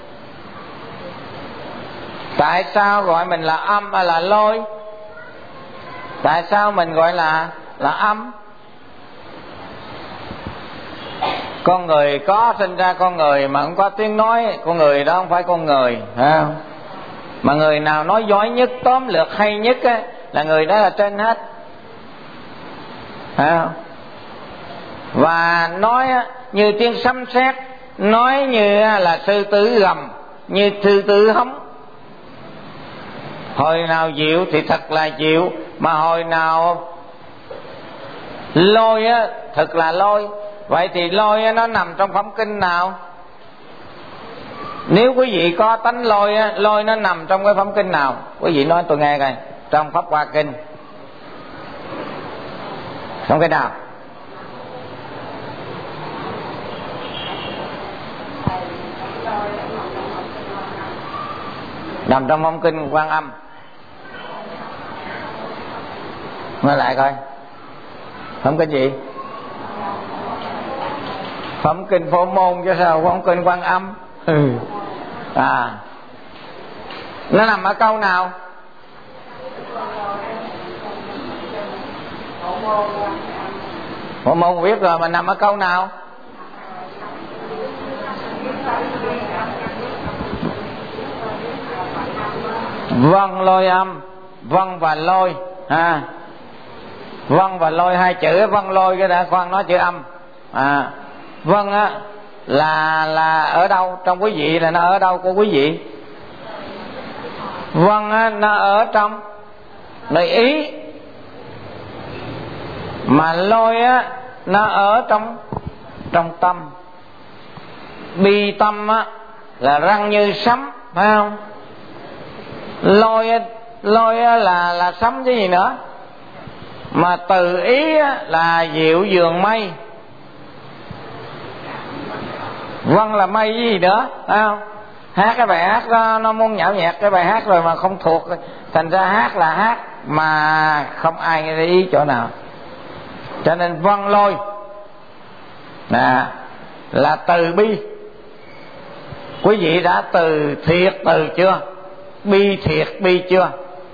Tại sao gọi mình là âm hay là lôi? Tại sao mình gọi là âm? Con người có sinh ra con người mà không có tiếng nói, con người đó không phải con người, phải không? Mà người nào nói giỏi nhất, tóm lược hay nhất á, là người đó là trên hết, phải không? Và nói như tiếng sấm sét, nói như là sư tử gầm, như sư tử hống. Hồi nào dịu thì thật là dịu, mà hồi nào lôi á thật là lôi. Vậy thì lôi á, nó nằm trong phẩm kinh nào? Nếu quý vị có tánh lôi á, lôi nó nằm trong cái phẩm kinh nào? Quý vị nói tôi nghe coi. Trong Pháp Hoa Kinh. Trong cái nào? Nằm trong phẩm kinh Quan Âm. Nói lại coi. Phẩm kinh gì? Phẩm kinh Phổ Môn chứ sao phẩm kinh Quan Âm. Nó nằm ở câu nào? Phổ Môn biết rồi, mà nằm ở câu nào? Vân lôi âm. Vân và lôi ha. Vân và lôi hai chữ. Vân lôi cái đã khoan nói chữ âm. Vân á là ở đâu? Trong quý vị là nó ở đâu của quý vị? Vân á nó ở trong nơi ý, mà lôi á nó ở trong tâm. Bi tâm á là răng như sấm, phải không? Lôi á là sấm chứ gì nữa. Mà từ ý á là dịu giường mây. Vân là mây với gì nữa, phải không? Hát cái bài hát đó, nó muốn nhão nhẹt cái bài hát rồi mà không thuộc, thành ra hát là hát mà không ai nghe ý chỗ nào. Cho nên vân lôi là từ bi. Quý vị đã từ thiệt từ chưa? Bi thiệt bi chưa?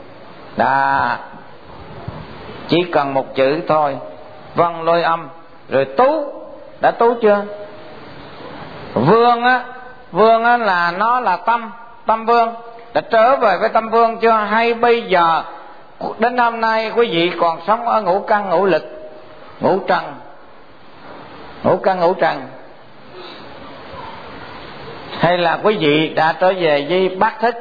Chỉ cần một chữ thôi, vân lôi âm. Rồi tú, đã tú chưa? Vương á là nó là tâm vương. Đã trở về với tâm vương chưa? Hay bây giờ đến hôm nay quý vị còn sống ở ngũ căn ngũ lực, ngũ trần, ngũ căn ngũ trần, hay là quý vị đã trở về với bát thức?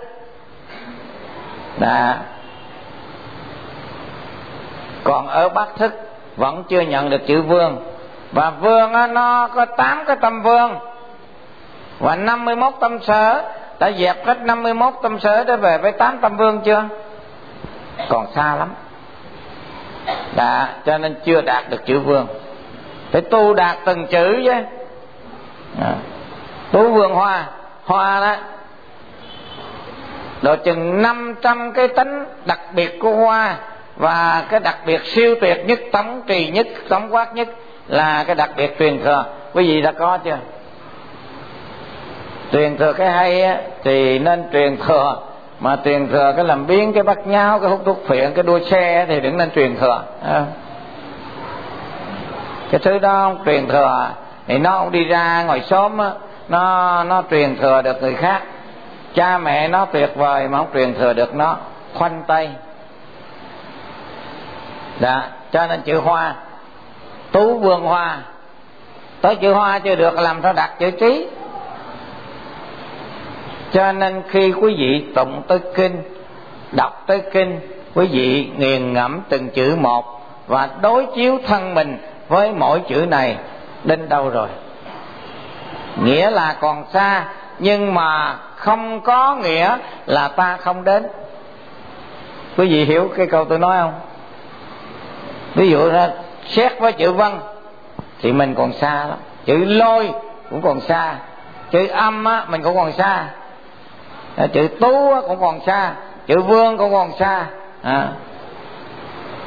Còn ở bát thức vẫn chưa nhận được chữ vương. Và vương á, nó có 8 cái tâm vương và 51 tâm sở. Đã dẹp hết 51 tâm sở để về với 8 tâm vương chưa? Còn xa lắm. Cho nên chưa đạt được chữ vương. Phải tu đạt từng chữ chứ. Tu vườn hoa. Hoa đó độ chừng 500 cái tính đặc biệt của hoa. Và cái đặc biệt siêu tuyệt nhất, tổng trì nhất, tổng quát nhất là cái đặc biệt truyền thừa. Quý vị đã có chưa? Truyền thừa cái hay á, thì nên truyền thừa. Mà truyền thừa cái làm biến, cái bắt nháo, cái hút thuốc phiện, cái đua xe thì đừng nên truyền thừa. Cái thứ đó không truyền thừa thì nó không đi ra ngoài xóm á, nó truyền thừa được người khác. Cha mẹ nó tuyệt vời mà không truyền thừa được nó, khoanh tay. Cho nên chữ hoa, tú vương hoa. Tới chữ hoa chưa được, làm sao đặt chữ trí. Cho nên khi quý vị tụng tới kinh, đọc tới kinh, quý vị nghiền ngẫm từng chữ một và đối chiếu thân mình với mỗi chữ này. Đến đâu rồi? Nghĩa là còn xa, nhưng mà không có nghĩa là ta không đến. Quý vị hiểu cái câu tôi nói không? Ví dụ ra xét với chữ vân thì mình còn xa lắm. Chữ lôi cũng còn xa. Chữ âm á, mình cũng còn xa. Chữ tú á, cũng còn xa. Chữ vương cũng còn xa.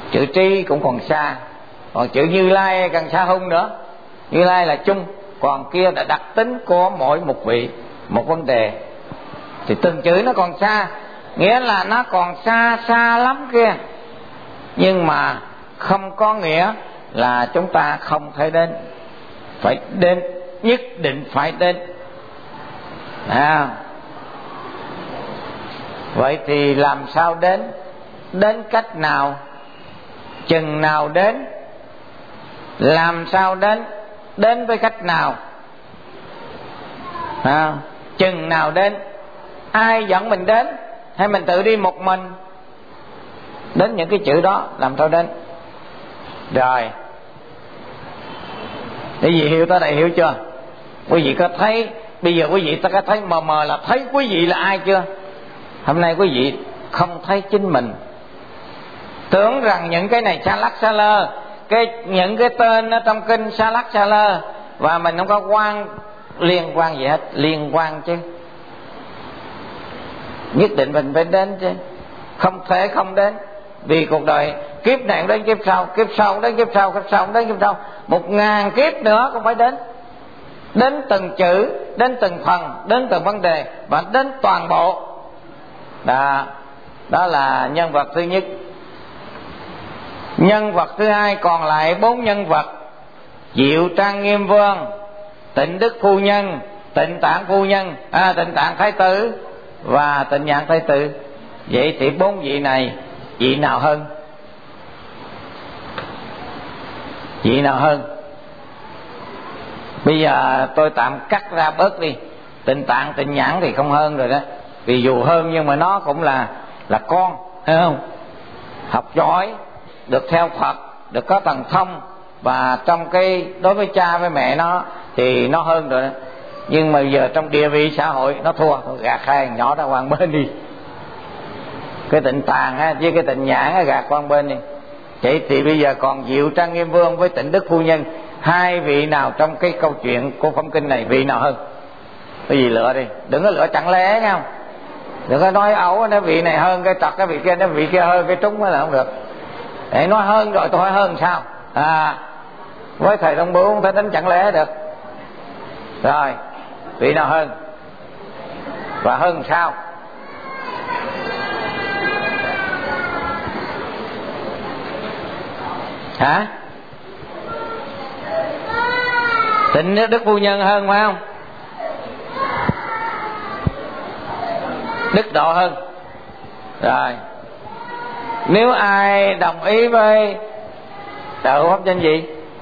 Chữ tri cũng còn xa, còn chữ Như Lai càng xa hơn nữa. Như Lai là chung, còn kia là đặc tính của mỗi một vị, một vấn đề. Thì từng chữ nó còn xa, nghĩa là nó còn xa xa lắm kia, nhưng mà không có nghĩa là chúng ta không thể đến. Phải đến, nhất định phải đến. Vậy thì làm sao đến? Đến cách nào? Chừng nào đến? Làm sao đến? Đến với cách nào? Chừng nào đến? Ai dẫn mình đến? Hay mình tự đi một mình? Đến những cái chữ đó làm sao đến? Rồi, quý vị hiểu tới đây hiểu chưa? Quý vị có thấy, bây giờ quý vị ta có thấy mờ mờ là thấy quý vị là ai chưa? Hôm nay quý vị không thấy chính mình, tưởng rằng những cái này xa lắc xa lơ, những cái tên ở trong kinh xa lắc xa lơ, và mình không có liên quan gì hết. Liên quan chứ, nhất định mình phải đến chứ, không thể không đến. Vì cuộc đời kiếp này đến kiếp sau, kiếp sau đến kiếp sau, kiếp sau đến kiếp sau, 1000 kiếp nữa cũng phải đến. Đến từng chữ, đến từng phần, đến từng vấn đề, và đến toàn bộ. Đó là nhân vật thứ nhất. Nhân vật thứ hai, còn lại 4 nhân vật: Diệu Trang Nghiêm Vương, Tịnh Đức Phu Nhân, Tịnh Tạng Phu Nhân, Tịnh Tạng Thái Tử và Tịnh Nhãn Thái Tử. Vậy thì 4 vị này, vị nào hơn? Vị nào hơn? Bây giờ tôi tạm cắt ra bớt đi. Tịnh Tạng, Tịnh Nhãn thì không hơn rồi đó. Vì dù hơn nhưng mà nó cũng là con, thấy không? Học giỏi, được theo Phật, được có thần thông, và trong cái đối với cha với mẹ nó thì nó hơn rồi đó. Nhưng mà giờ trong địa vị xã hội nó thua. Thôi gạt hai nhỏ ra qua bên đi. Cái Tịnh Tạng với cái Tịnh Nhãn gạt qua bên đi. Vậy thì bây giờ còn Diệu Trang Nghiêm Vương với Tịnh Đức Phu Nhân, hai vị nào trong cái câu chuyện của phẩm kinh này vị nào hơn? Cái gì lựa đi, đừng có lựa chẳng lẽ nghe không? Đừng có nói ẩu nói vị này hơn cái trật, cái vị kia nói vị kia hơn cái trúng, mới là không được. Để nói hơn rồi tôi hỏi hơn sao? Với thầy Thông Bửu không thể đánh chẳng lẽ được. Rồi, vị nào hơn? Và hơn sao? Hả? Tịnh Đức Phu Nhân hơn phải không? Đức Độ hơn. Rồi, nếu ai đồng ý với đạo hữu pháp danh gì?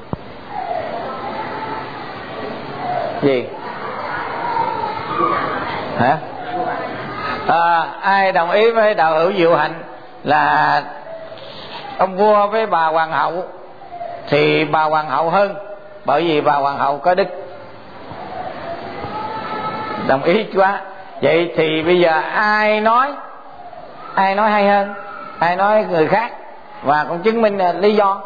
Hả? Ai đồng ý với đạo hữu Diệu Hạnh là ông vua với bà hoàng hậu, thì bà hoàng hậu hơn, bởi vì bà hoàng hậu có đức. Đồng ý quá. Vậy thì bây giờ ai nói hay hơn? Ai nói người khác và cũng chứng minh là lý do?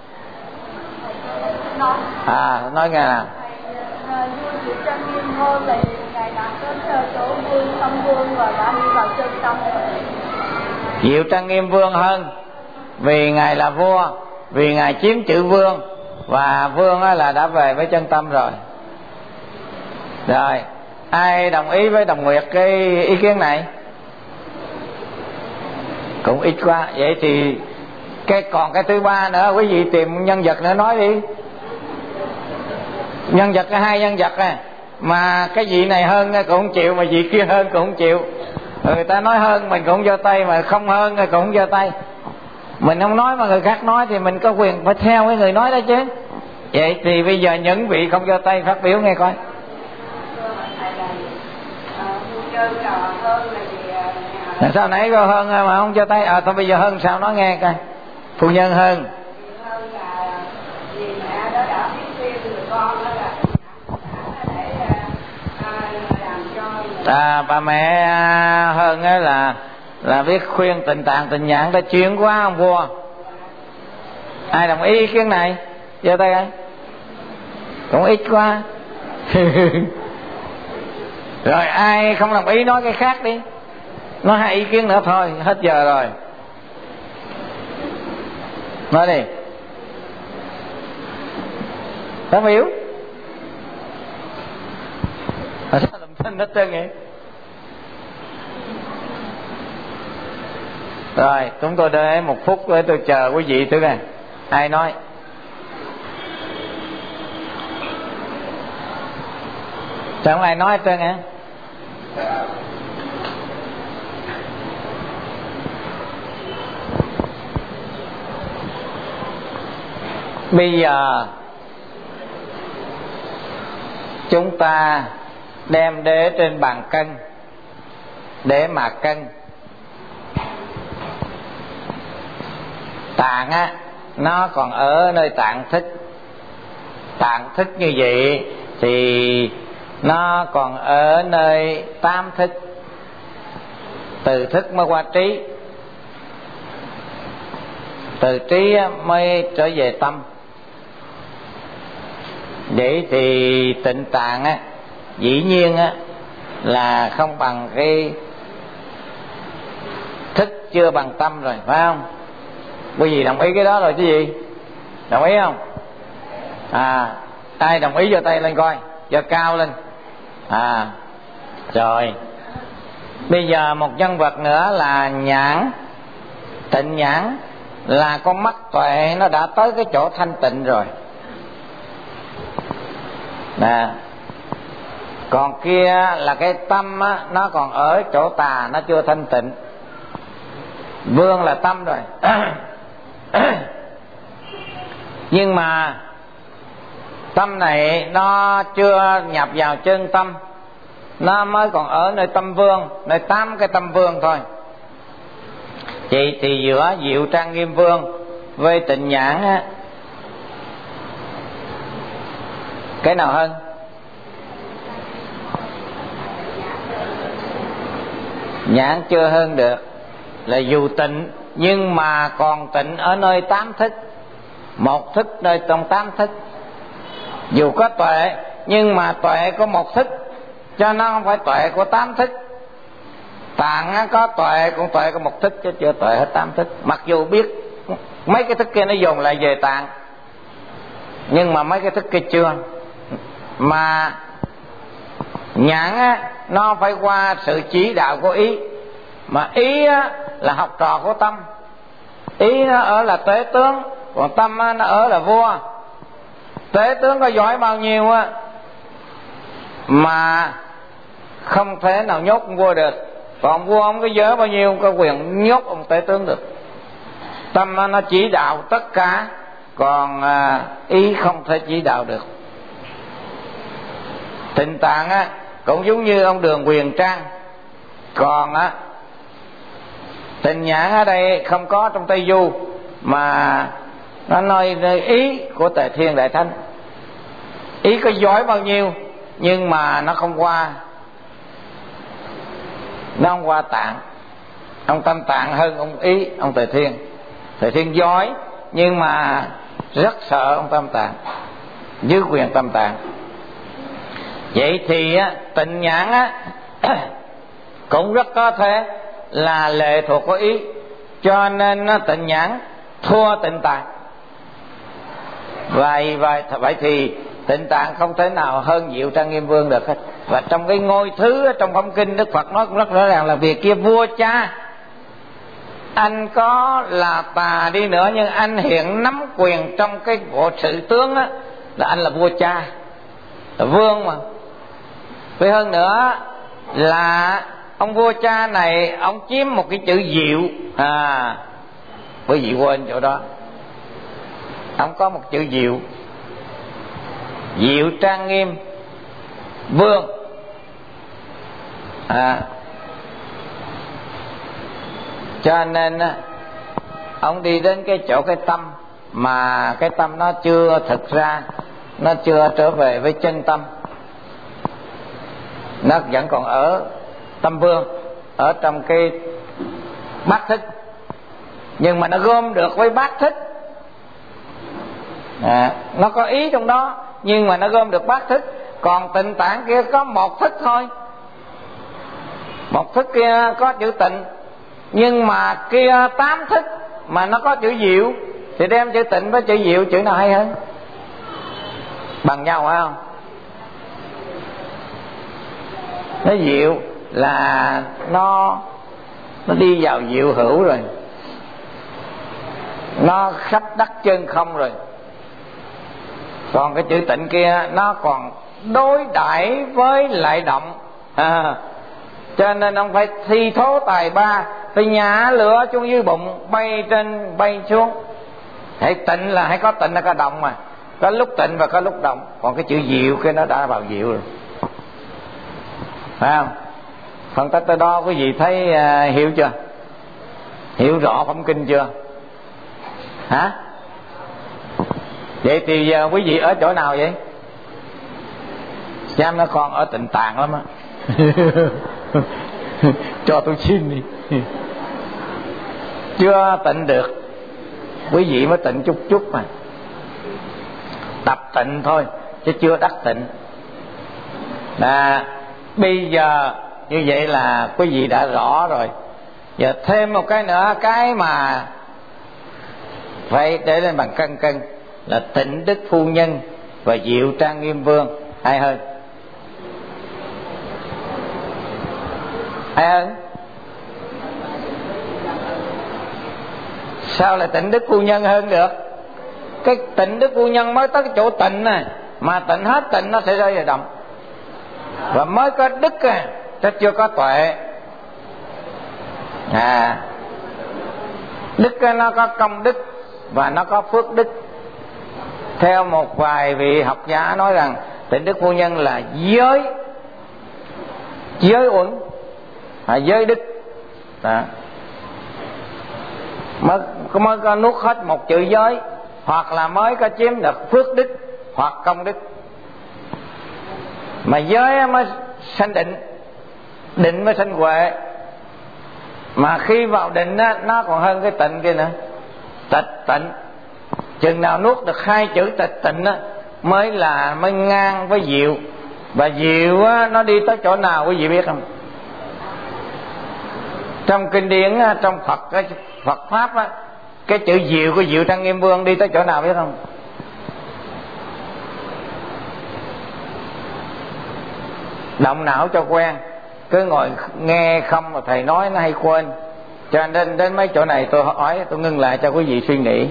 Nói nghe nào. Diệu Trang Nghiêm Vương thì ngài đạt đến chỗ vương tâm vương và đã đi vào chân tâm. Diệu Trang Nghiêm Vương hơn vì ngài là vua, vì ngài chiếm chữ vương, và vương là đã về với chân tâm rồi. Rồi, ai đồng ý với Đồng Nguyệt cái ý kiến này? Cũng ít quá. Vậy thì còn cái thứ ba nữa, quý vị tìm nhân vật nữa nói đi. Nhân vật hai nhân vật mà cái vị này hơn cũng không chịu, mà vị kia hơn cũng không chịu. Người ta nói hơn mình cũng không giơ tay, mà không hơn cũng không giơ tay. Mình không nói mà người khác nói thì mình có quyền phải theo cái người nói đó chứ. Vậy thì bây giờ những vị không giơ tay phát biểu nghe coi. Sao nãy có hơn mà không giơ tay? Thôi bây giờ hơn sao nói nghe coi. Phu nhân hơn. Bà mẹ hơn là biết khuyên Tịnh Tạng Tịnh Nhãn đã chuyển qua ông vua. Ai đồng ý kiến này? Giơ tay coi. Cũng ít quá. Rồi ai không đồng ý nói cái khác đi. Nói hai ý kiến nữa thôi, hết giờ rồi. Nói đi. Không hiểu. Sao làm thinh hết trơn vậy? Rồi, chúng tôi đợi 1 phút để tôi chờ quý vị thử coi. Ai nói? Sao không ai nói hết trơn hả? Bây giờ chúng ta đem đế trên bàn cân để mà cân. Tạng á, nó còn ở nơi tạng thức. Tạng thức như vậy thì nó còn ở nơi tam thức. Từ thức mới qua trí, từ trí mới trở về tâm. Vậy thì tịnh tạng á, dĩ nhiên á là không bằng cái thức chưa bằng tâm rồi, phải không? Quý vị đồng ý cái đó rồi chứ gì? Đồng ý không? Ai đồng ý giơ tay lên coi, giơ cao lên. Rồi. Bây giờ một nhân vật nữa là nhãn. Tịnh nhãn là con mắt tuệ nó đã tới cái chỗ thanh tịnh rồi. Còn kia là cái tâm á, nó còn ở chỗ tà, nó chưa thanh tịnh. Vương là tâm rồi. Nhưng mà tâm này nó chưa nhập vào chân tâm, nó mới còn ở nơi tâm vương, nơi 8 cái tâm vương thôi. Vậy thì giữa Diệu Trang Nghiêm Vương với Tịnh Nhãn á, cái nào hơn? Nhãn chưa hơn được. Là dù tịnh nhưng mà còn tịnh ở nơi 8 thức. 1 thức nơi trong 8 thức. Dù có tuệ nhưng mà tuệ có 1 thức, cho nó không phải tuệ của 8 thức. Tạng có tuệ, cũng tuệ có 1 thức chứ chưa tuệ hết 8 thức. Mặc dù biết mấy cái thức kia nó dồn lại về tạng, nhưng mà mấy cái thức kia chưa. Mà nhãn á, nó phải qua sự chỉ đạo của ý. Mà ý á, là học trò của tâm. Ý nó ở là tế tướng, còn tâm á, nó ở là vua. Tế tướng có giỏi bao nhiêu á mà không thể nào nhốt ông vua được. Còn vua ông có giỏi bao nhiêu có quyền nhốt ông tế tướng được. Tâm á, nó chỉ đạo tất cả, còn ý không thể chỉ đạo được. Tịnh tạng á cũng giống như ông Đường Quyền Trang. Còn á Tịnh Nhãn ở đây không có trong Tây Du, mà nó nói nơi ý của Tề Thiên Đại Thánh. Ý có giỏi bao nhiêu nhưng mà nó không qua, nó không qua tạng. Ông Tâm Tạng hơn ông ý, ông Tề Thiên. Tề Thiên giỏi nhưng mà rất sợ ông Tâm Tạng, dưới quyền Tâm Tạng. Vậy thì á, Tịnh Nhãn á cũng rất có thể là lệ thuộc của ý, cho nên Tịnh Nhãn thua Tịnh Tạng. Vậy thì Tịnh Tạng không thể nào hơn Diệu Trang Nghiêm Vương được hết. Và trong cái ngôi thứ trong Phẩm Kinh, Đức Phật nói cũng rất rõ ràng là việc kia vua cha, anh có là tà đi nữa nhưng anh hiện nắm quyền trong cái bộ sự tướng á, là anh là vua cha, là vương mà. Với hơn nữa là ông vua cha này ông chiếm một cái chữ Diệu. Quý vị quên chỗ đó, ông có một chữ Diệu. Diệu Trang Nghiêm Vương. Cho nên ông đi đến cái chỗ cái tâm, mà cái tâm nó chưa thực ra, nó chưa trở về với chân tâm, nó vẫn còn ở tâm vương, ở trong cái bát thức. Nhưng mà nó gom được với bát thức. Nó có ý trong đó nhưng mà nó gom được bát thức. Còn Tịnh Tạng kia có 1 thức thôi. 1 thức kia có chữ tịnh, nhưng mà kia 8 thức mà nó có chữ Diệu, thì đem chữ tịnh với chữ diệu, chữ nào hay hơn? Bằng nhau phải không? Nó diệu là nó đi vào diệu hữu rồi, nó khắp đắc chân không rồi. Còn cái chữ tịnh kia nó còn đối đãi với lại động, cho nên ông phải thi thố tài ba, phải nhả lửa xuống dưới bụng, bay trên bay xuống. Hãy tịnh là hãy có tịnh là có động mà, có lúc tịnh và có lúc động. Còn cái chữ diệu kia nó đã vào diệu rồi, phải không? Phân tích tới đó quý vị thấy hiểu chưa? Hiểu rõ phẩm kinh chưa? Hả? Vậy thì giờ quý vị ở chỗ nào vậy? Xem nó con ở Tịnh Tạng lắm á. Cho tôi xin đi. Chưa tịnh được, quý vị mới tịnh chút chút mà. Tập tịnh thôi chứ chưa đắc tịnh. Bây giờ như vậy là quý vị đã rõ rồi. Giờ thêm một cái nữa, cái mà phải để lên bằng cân cân là Tịnh Đức Phu Nhân và Diệu Trang Nghiêm Vương. Hay hơn? Hay hơn? Sao lại Tịnh Đức Phu Nhân hơn được? Cái Tịnh Đức Phu Nhân mới tới cái chỗ tịnh này, mà tịnh hết tịnh nó sẽ rơi vào động. Và mới có đức chứ chưa có tuệ. Đức nó có công đức và nó có phước đức. Theo một vài vị học giả nói rằng Tịnh Đức Phu Nhân là giới uẩn, giới đức. Đó. Mới có nuốt hết một chữ giới, hoặc là mới có chiếm được phước đức hoặc công đức. Mà giới mới sanh định, định mới sanh huệ. Mà khi vào định á, nó còn hơn cái tịnh kia nữa. Tịch tịnh, chừng nào nuốt được hai chữ tịch tịnh á, mới ngang với diệu. Và diệu á, nó đi tới chỗ nào quý vị biết không? Trong kinh điển á, trong Phật pháp á, cái chữ diệu của Diệu Trang Nghiêm Vương đi tới chỗ nào biết không? Động não cho quen, cứ ngồi nghe không mà thầy nói nó hay quên. Cho nên đến mấy chỗ này tôi hỏi, tôi ngưng lại cho quý vị suy nghĩ.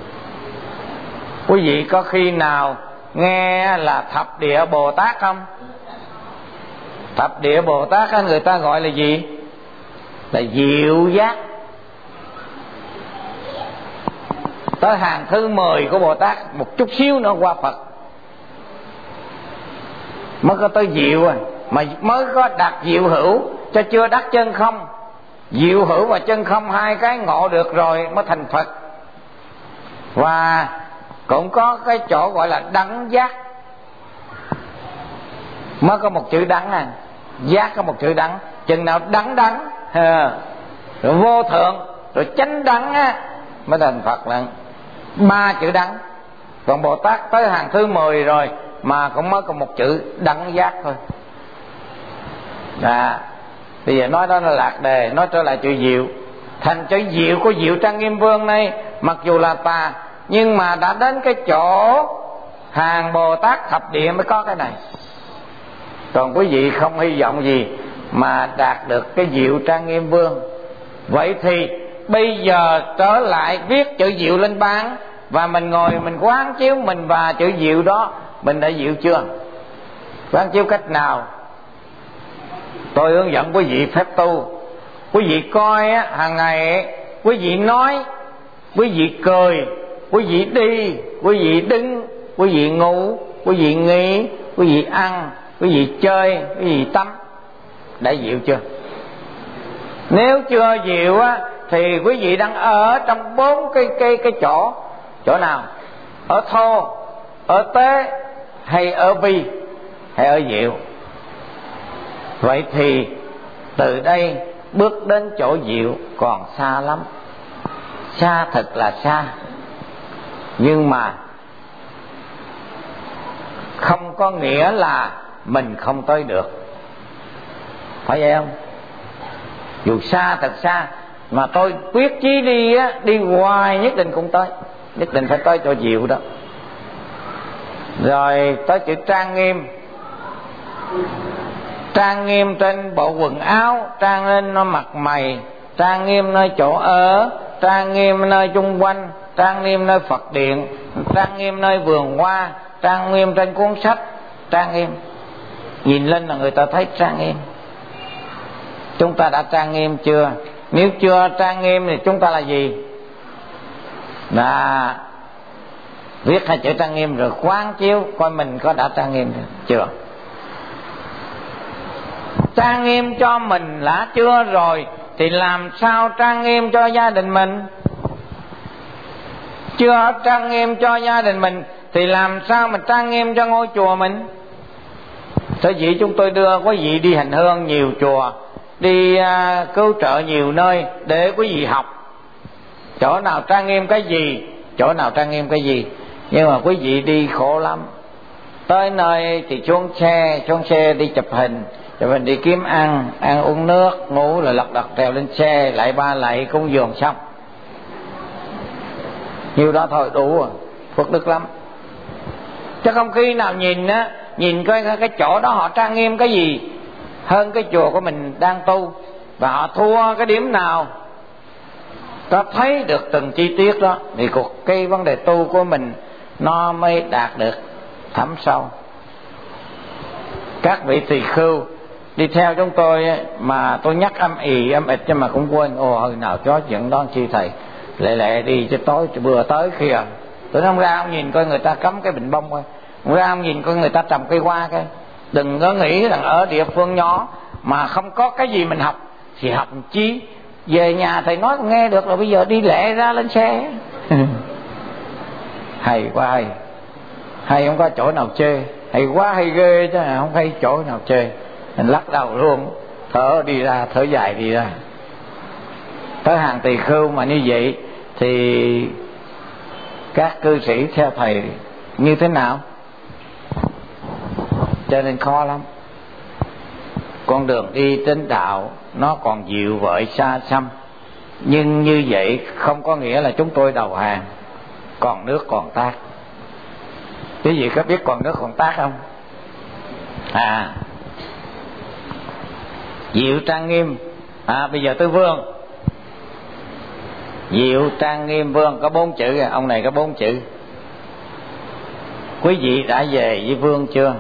Quý vị có khi nào nghe là Thập Địa Bồ Tát không? Thập Địa Bồ Tát á, người ta gọi là gì? Là diệu giác. Tới hàng thứ 10 của Bồ Tát, một chút xíu nữa qua Phật mới có tới diệu rồi. Mà mới có đạt diệu hữu, cho chưa đắc chân không. Diệu hữu và chân không hai cái ngộ được rồi mới thành Phật. Và cũng có cái chỗ gọi là đắng giác, mới có một chữ đắng giác có một chữ đắng. Chừng nào đắng rồi vô thượng rồi chánh đắng mới thành Phật là 3 chữ đắng. Còn Bồ Tát tới hàng thứ 10 rồi mà cũng mới có một chữ đắng giác thôi. Bây giờ nói đó là lạc đề, nói trở lại chữ diệu. Thành chữ diệu của Diệu Trang Nghiêm Vương này, mặc dù là tà, nhưng mà đã đến cái chỗ hàng Bồ Tát thập địa mới có cái này. Còn quý vị không hy vọng gì mà đạt được cái Diệu Trang Nghiêm Vương. Vậy thì bây giờ trở lại viết chữ diệu lên bảng, và mình ngồi mình quán chiếu mình và chữ diệu đó, mình đã diệu chưa? Quán chiếu cách nào? Tôi hướng dẫn quý vị phép tu. Quý vị coi hàng ngày, quý vị nói, quý vị cười, quý vị đi, quý vị đứng, quý vị ngủ, quý vị nghỉ, quý vị ăn, quý vị chơi, quý vị tắm. Đã diệu chưa? Nếu chưa diệu thì quý vị đang ở trong 4 cái chỗ. Chỗ nào? Ở thô, ở tế, hay ở vi, hay ở diệu? Vậy thì từ đây bước đến chỗ diệu còn xa lắm. Xa thật là xa. Nhưng mà không có nghĩa là mình không tới được. Phải vậy không? Dù xa thật xa, mà tôi quyết chí đi đi hoài nhất định cũng tới. nhất định phải tới chỗ diệu đó. Rồi tới chữ trang nghiêm. Trang nghiêm trên bộ quần áo, trang nghiêm nơi mặt mày, trang nghiêm nơi chỗ ở, trang nghiêm nơi chung quanh, trang nghiêm nơi Phật điện, trang nghiêm nơi vườn hoa, trang nghiêm trên cuốn sách. Trang nghiêm, nhìn lên là người ta thấy trang nghiêm. Chúng ta đã trang nghiêm chưa? Nếu chưa trang nghiêm thì chúng ta là gì? Là viết hai chữ trang nghiêm rồi quán chiếu coi mình có đã trang nghiêm chưa. Trang nghiêm cho mình đã chưa rồi thì làm sao trang nghiêm cho gia đình mình? Chưa trang nghiêm cho gia đình mình thì làm sao mình trang nghiêm cho ngôi chùa mình? Sở dĩ chúng tôi đưa quý vị đi hành hương nhiều chùa, đi cứu trợ nhiều nơi để quý vị học chỗ nào trang nghiêm cái gì, chỗ nào trang nghiêm cái gì. Nhưng mà quý vị đi khổ lắm. Tới nơi thì xuống xe đi chụp hình đi kiếm ăn uống nước, ngủ rồi lật đật trèo lên xe, lại ba lạy cúng dường xong. Nhiêu đó thôi đủ rồi, phước đức lắm. Chứ không khi nào nhìn coi cái chỗ đó họ trang nghiêm cái gì hơn cái chùa của mình đang tu, và họ thua cái điểm nào. Ta thấy được từng chi tiết đó thì cái vấn đề tu của mình nó mới đạt được thấm sâu. Các vị tỳ khưu đi theo chúng tôi mà tôi nhắc âm ỉ nhưng mà cũng quên. Hồi nào cho chuyện đó chi thầy lẹ đi cho tối bữa tới kìa. Tôi không ra ông nhìn coi người ta cắm cái bình bông coi, ông ra ông nhìn coi người ta trồng cây hoa coi. Đừng có nghĩ rằng ở địa phương nhỏ mà không có cái gì mình học thì học chi. Về nhà thầy nói con nghe được rồi, bây giờ đi lẹ ra lên xe. Hay quá, hay không có chỗ nào chê. Hay quá hay ghê chứ không hay chỗ nào chê. Mình lắc đầu luôn, thở đi ra, thở dài đi ra. Tới hàng tỳ khưu mà như vậy thì các cư sĩ theo thầy như thế nào? Cho nên khó lắm. Con đường đi đến đạo nó còn dịu vợi xa xăm, nhưng như vậy không có nghĩa là chúng tôi đầu hàng. Còn nước còn tát. Quý vị có biết còn nước còn tát không? Diệu trang nghiêm. Bây giờ tới vương. Diệu trang nghiêm vương có 4 chữ. Ông này có 4 chữ. Quý vị đã về với vương chưa?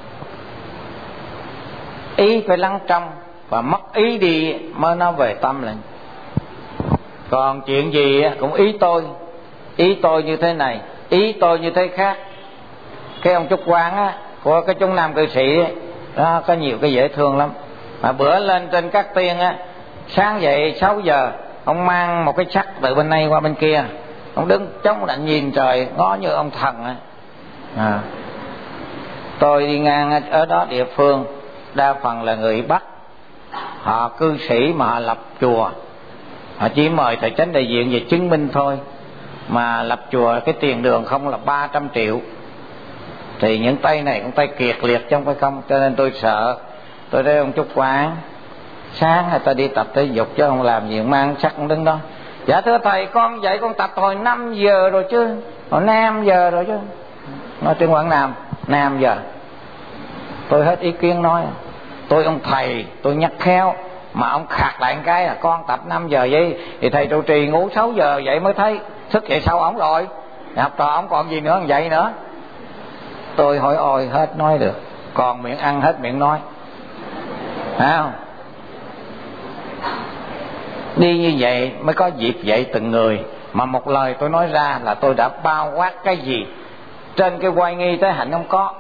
Ý phải lắng trong, và mất ý đi mới nó về tâm lại. Còn chuyện gì cũng ý tôi như thế này, ý tôi như thế khác. Cái ông Trúc Quang của cái chúng nam cư sĩ đó có nhiều cái dễ thương lắm. Mà bữa lên trên Cát Tiên sáng dậy 6 giờ ông mang một cái sắt từ bên này qua bên kia, ông đứng chống lạnh nhìn trời ngó như ông thần. Tôi đi ngang ở đó địa phương đa phần là người Bắc, họ cư sĩ mà họ lập chùa, họ chỉ mời thầy chánh đại diện về chứng minh thôi. Mà lập chùa cái tiền đường không là 300 triệu. Thì những tay này cũng tay kiệt liệt trong phải không. Cho nên tôi sợ. Tôi thấy ông Trúc Quang sáng người ta đi tập thể dục chứ không làm gì, mang sắc cũng đứng đó. Dạ thưa thầy, con dậy con tập hồi 5 giờ rồi chứ, hồi 5 giờ rồi chứ. Nói trên Quảng Nam 5 giờ. Tôi hết ý kiến nói. Tôi ông thầy tôi nhắc khéo, mà ông khạc lại một cái là con tập 5 giờ vậy thì thầy trụ trì ngủ 6 giờ vậy mới thấy. Thức dậy sau ổng rồi, học trò ổng còn gì nữa vậy nữa. Tôi hỏi ôi hết nói được, còn miệng ăn hết miệng nói. Phải không? Đi như vậy mới có dịp dạy từng người. Mà một lời tôi nói ra là tôi đã bao quát cái gì trên cái oai nghi tới hạnh không có.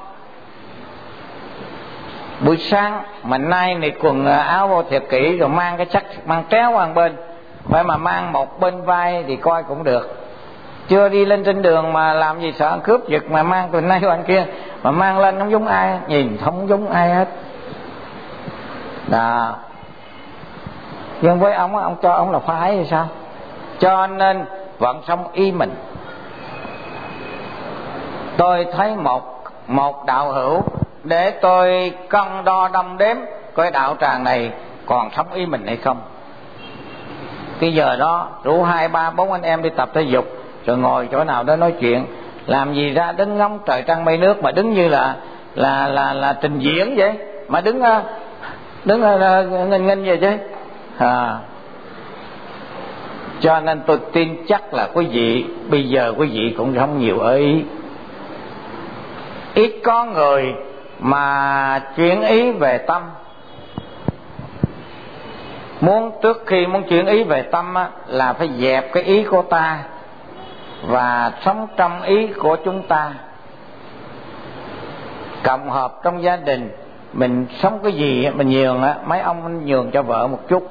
Buổi sáng mà nay nịt quần áo vô thiệt kỹ, rồi mang cái chắc mang tréo qua một bên, phải mà mang một bên vai thì coi cũng được. Chưa đi lên trên đường mà làm gì sợ cướp giật mà mang từ nay qua kia, mà mang lên không giống ai, nhìn không giống ai hết đó. Nhưng với ông cho ông là phái hay sao? Cho nên vẫn sống ý mình. Tôi thấy một đạo hữu để tôi cân đo đong đếm coi đạo tràng này còn sống ý mình hay không. Cái giờ đó rủ 2, 3, 4 anh em đi tập thể dục, rồi ngồi chỗ nào đó nói chuyện. Làm gì ra đứng ngóng trời trăng mây nước mà đứng như là trình diễn vậy, mà đứng nghênh vậy chứ. Cho nên tôi tin chắc là quý vị bây giờ quý vị cũng không nhiều ở ý. Ít có người mà chuyển ý về tâm. Trước khi muốn chuyển ý về tâm á, là phải dẹp cái ý của ta và sống trong ý của chúng ta. Cộng hợp trong gia đình mình sống cái gì mình nhường á, mấy ông nhường cho vợ một chút.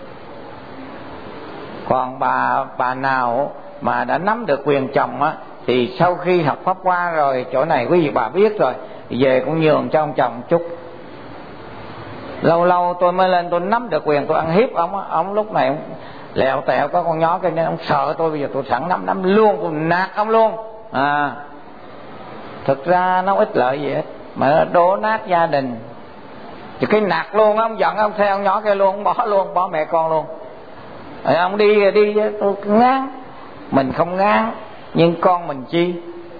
Còn bà nào mà đã nắm được quyền chồng á, thì sau khi học pháp qua rồi, chỗ này quý vị bà biết rồi, về cũng nhường cho ông chồng một chút. Lâu lâu tôi mới lên tôi nắm được quyền tôi ăn hiếp ông á, ông lúc này ông lẹo tẹo có con nhó cái nên ông sợ tôi, bây giờ tôi sẵn nắm luôn, tôi nạt ông luôn. Thực ra nó ít lợi gì hết mà đổ nát gia đình. Thì cái nạt luôn, ông giận ông theo ông nhỏ kia luôn, bỏ mẹ con luôn. Rồi ông đi tôi ngán. Mình không ngán, nhưng con mình chi?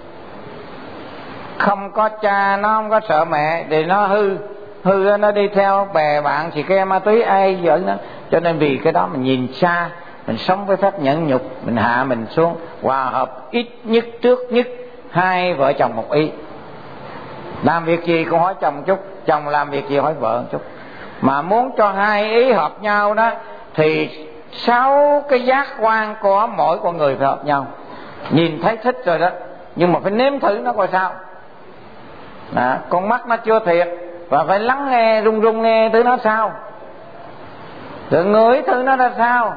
Không có cha nó không có sợ mẹ thì nó hư nó đi theo bè bạn thì cái ma túy ai giỡn nó. Cho nên vì cái đó mình nhìn xa, mình sống với phép nhẫn nhục, mình hạ mình xuống, hòa hợp ít nhất trước nhất hai vợ chồng một ý. Làm việc gì cũng hỏi chồng chút, chồng làm việc gì hỏi vợ chút. Mà muốn cho hai ý hợp nhau đó thì 6 cái giác quan của mỗi con người phải hợp nhau. Nhìn thấy thích rồi đó, nhưng mà phải nếm thử nó coi sao. Con mắt nó chưa thiệt, và phải lắng nghe, rung nghe thứ nó sao, rồi ngửi thứ nó ra sao,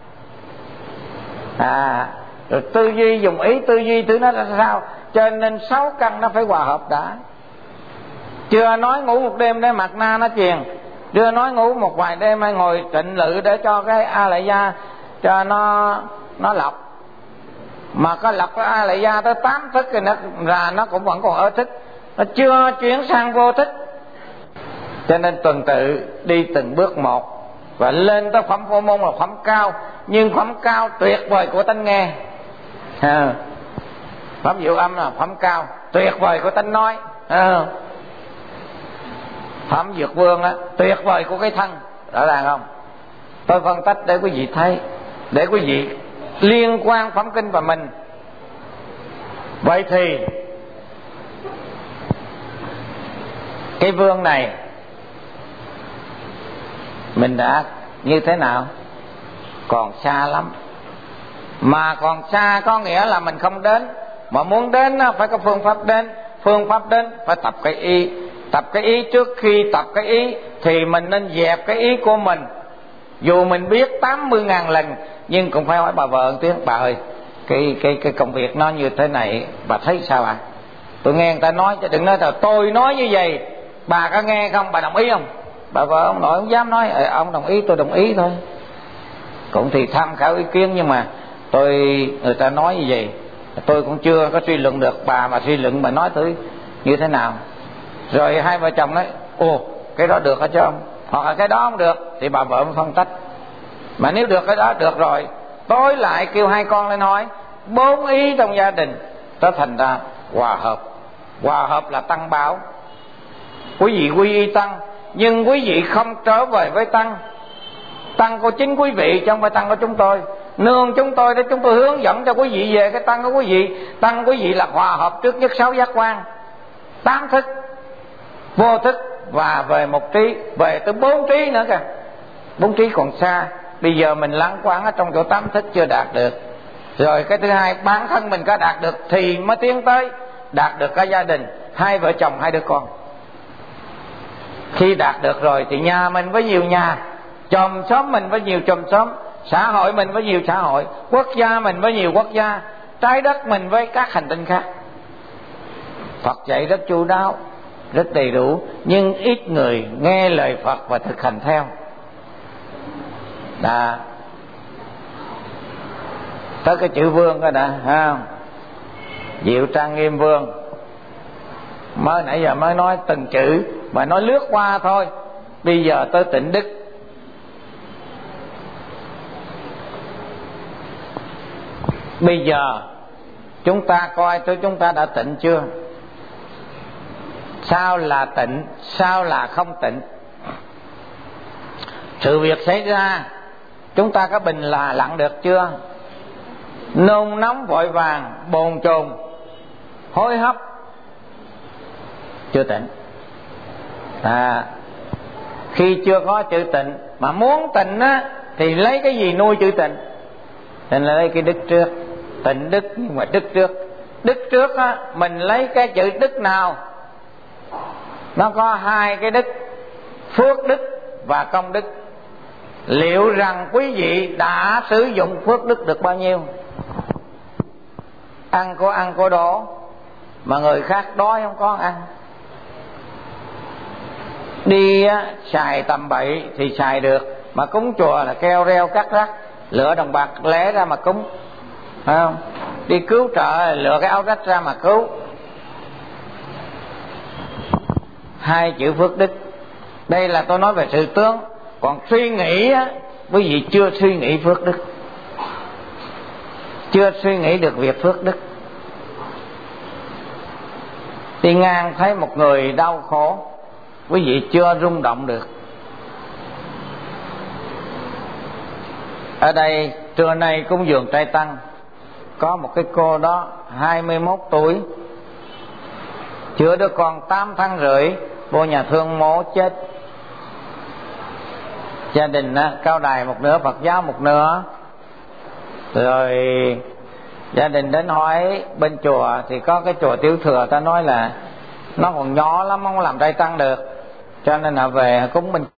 rồi tư duy, dùng ý tư duy thứ nó ra sao. Cho nên 6 căn nó phải hòa hợp đã. Chưa nói ngủ một đêm để mặt na nó truyền, chưa nói ngủ một vài đêm hay ngồi tịnh lự để cho cái a lại gia cho nó lọc. Mà có lọc cái a lại gia tới 8 thức thì nó cũng vẫn còn ở thức, nó chưa chuyển sang vô thức. Cho nên tuần tự đi từng bước một, và lên tới phẩm phổ môn là phẩm cao, nhưng phẩm cao tuyệt vời của tánh nghe. Phẩm diệu âm là phẩm cao tuyệt vời của tánh nói. Phẩm dược vương á, tuyệt vời của cái thân. Rõ ràng không? Tôi phân tích để quý vị thấy, để quý vị liên quan phẩm kinh và mình. Vậy thì cái vương này mình đã như thế nào? Còn xa lắm. Mà còn xa có nghĩa là mình không đến. Mà muốn đến phải có phương pháp đến. Phương pháp đến phải tập cái ý. Tập cái ý, trước khi tập cái ý thì mình nên dẹp cái ý của mình. Dù mình biết 80.000 lần, nhưng cũng phải hỏi bà vợ một tiếng: bà ơi, cái công việc nó như thế này, bà thấy sao ạ? Tôi nghe người ta nói, chứ đừng nói là tôi nói như vậy, bà có nghe không, bà đồng ý không? Bà vợ ông nội không dám nói: ông đồng ý, tôi đồng ý thôi. Cũng thì tham khảo ý kiến, nhưng mà người ta nói như vậy, tôi cũng chưa có suy luận được. Bà mà suy luận, bà nói thử như thế nào. Rồi hai vợ chồng nói: ồ, cái đó được hả chứ ông? Hoặc là cái đó không được, thì bà vợ mới phân tích. Mà nếu được cái đó được rồi, tối lại kêu hai con lên hỏi 4 ý trong gia đình, nó thành ra hòa hợp. Hòa hợp là tăng bảo. Quý vị quy y tăng, nhưng quý vị không trở về với tăng. Tăng của chính quý vị chứ không phải tăng của chúng tôi. Nương chúng tôi để chúng tôi hướng dẫn cho quý vị về cái tăng của quý vị. Tăng quý vị là hòa hợp trước nhất 6 giác quan, 8 thức, vô thức, và về một trí, về tới 4 trí nữa kìa. 4 trí còn xa. Bây giờ mình lắng quán ở trong chỗ 8 thức chưa đạt được. Rồi cái thứ hai, bản thân mình có đạt được thì mới tiến tới đạt được cả gia đình, 2 vợ chồng 2 đứa con. Khi đạt được rồi thì nhà mình với nhiều nhà, chòm xóm mình với nhiều chòm xóm, xã hội mình với nhiều xã hội, quốc gia mình với nhiều quốc gia, trái đất mình với các hành tinh khác. Phật dạy rất chu đáo, rất đầy đủ, nhưng ít người nghe lời Phật và thực hành theo. Tới cái chữ vương đó đã ha, Diệu Trang Nghiêm Vương. Mới nãy giờ mới nói từng chữ mà nói lướt qua thôi. Bây giờ tới Tịnh Đức. Bây giờ chúng ta coi chúng ta đã tịnh chưa? Sao là tịnh, sao là không tịnh? Sự việc xảy ra chúng ta có bình là lặng được chưa? Nôn nóng vội vàng, bồn chồn, hối hấp, chưa tịnh. Khi chưa có chữ tịnh mà muốn tịnh á, thì lấy cái gì nuôi chữ tịnh? Nên là lấy cái đức trước. Tịnh đức nhưng mà đức trước. Đức trước á, mình lấy cái chữ đức nào? Nó có hai cái đức, phước đức và công đức. Liệu rằng quý vị đã sử dụng phước đức được bao nhiêu? Ăn có đổ, mà người khác đói không có ăn. Đi á, xài tầm bậy thì xài được, mà cúng chùa là keo reo cắt rác, lựa đồng bạc lé ra mà cúng, phải không? Đi cứu trợ lựa cái áo rách ra mà cứu. Hai chữ phước đức. Đây là tôi nói về sự tướng. Còn suy nghĩ á, quý vị chưa suy nghĩ phước đức, chưa suy nghĩ được việc phước đức. Đi ngang thấy một người đau khổ, quý vị chưa rung động được. Ở đây trưa nay cúng dường trai tăng, có một cái cô đó 21 tuổi, chữa đứa con 8 tháng rưỡi, vô nhà thương mổ chết. Gia đình Cao Đài một nửa, Phật giáo một nửa. Rồi gia đình đến hỏi bên chùa, thì có cái chùa Tiểu Thừa ta nói là nó còn nhỏ lắm, không làm trai tăng được, cho nên là về cúng bên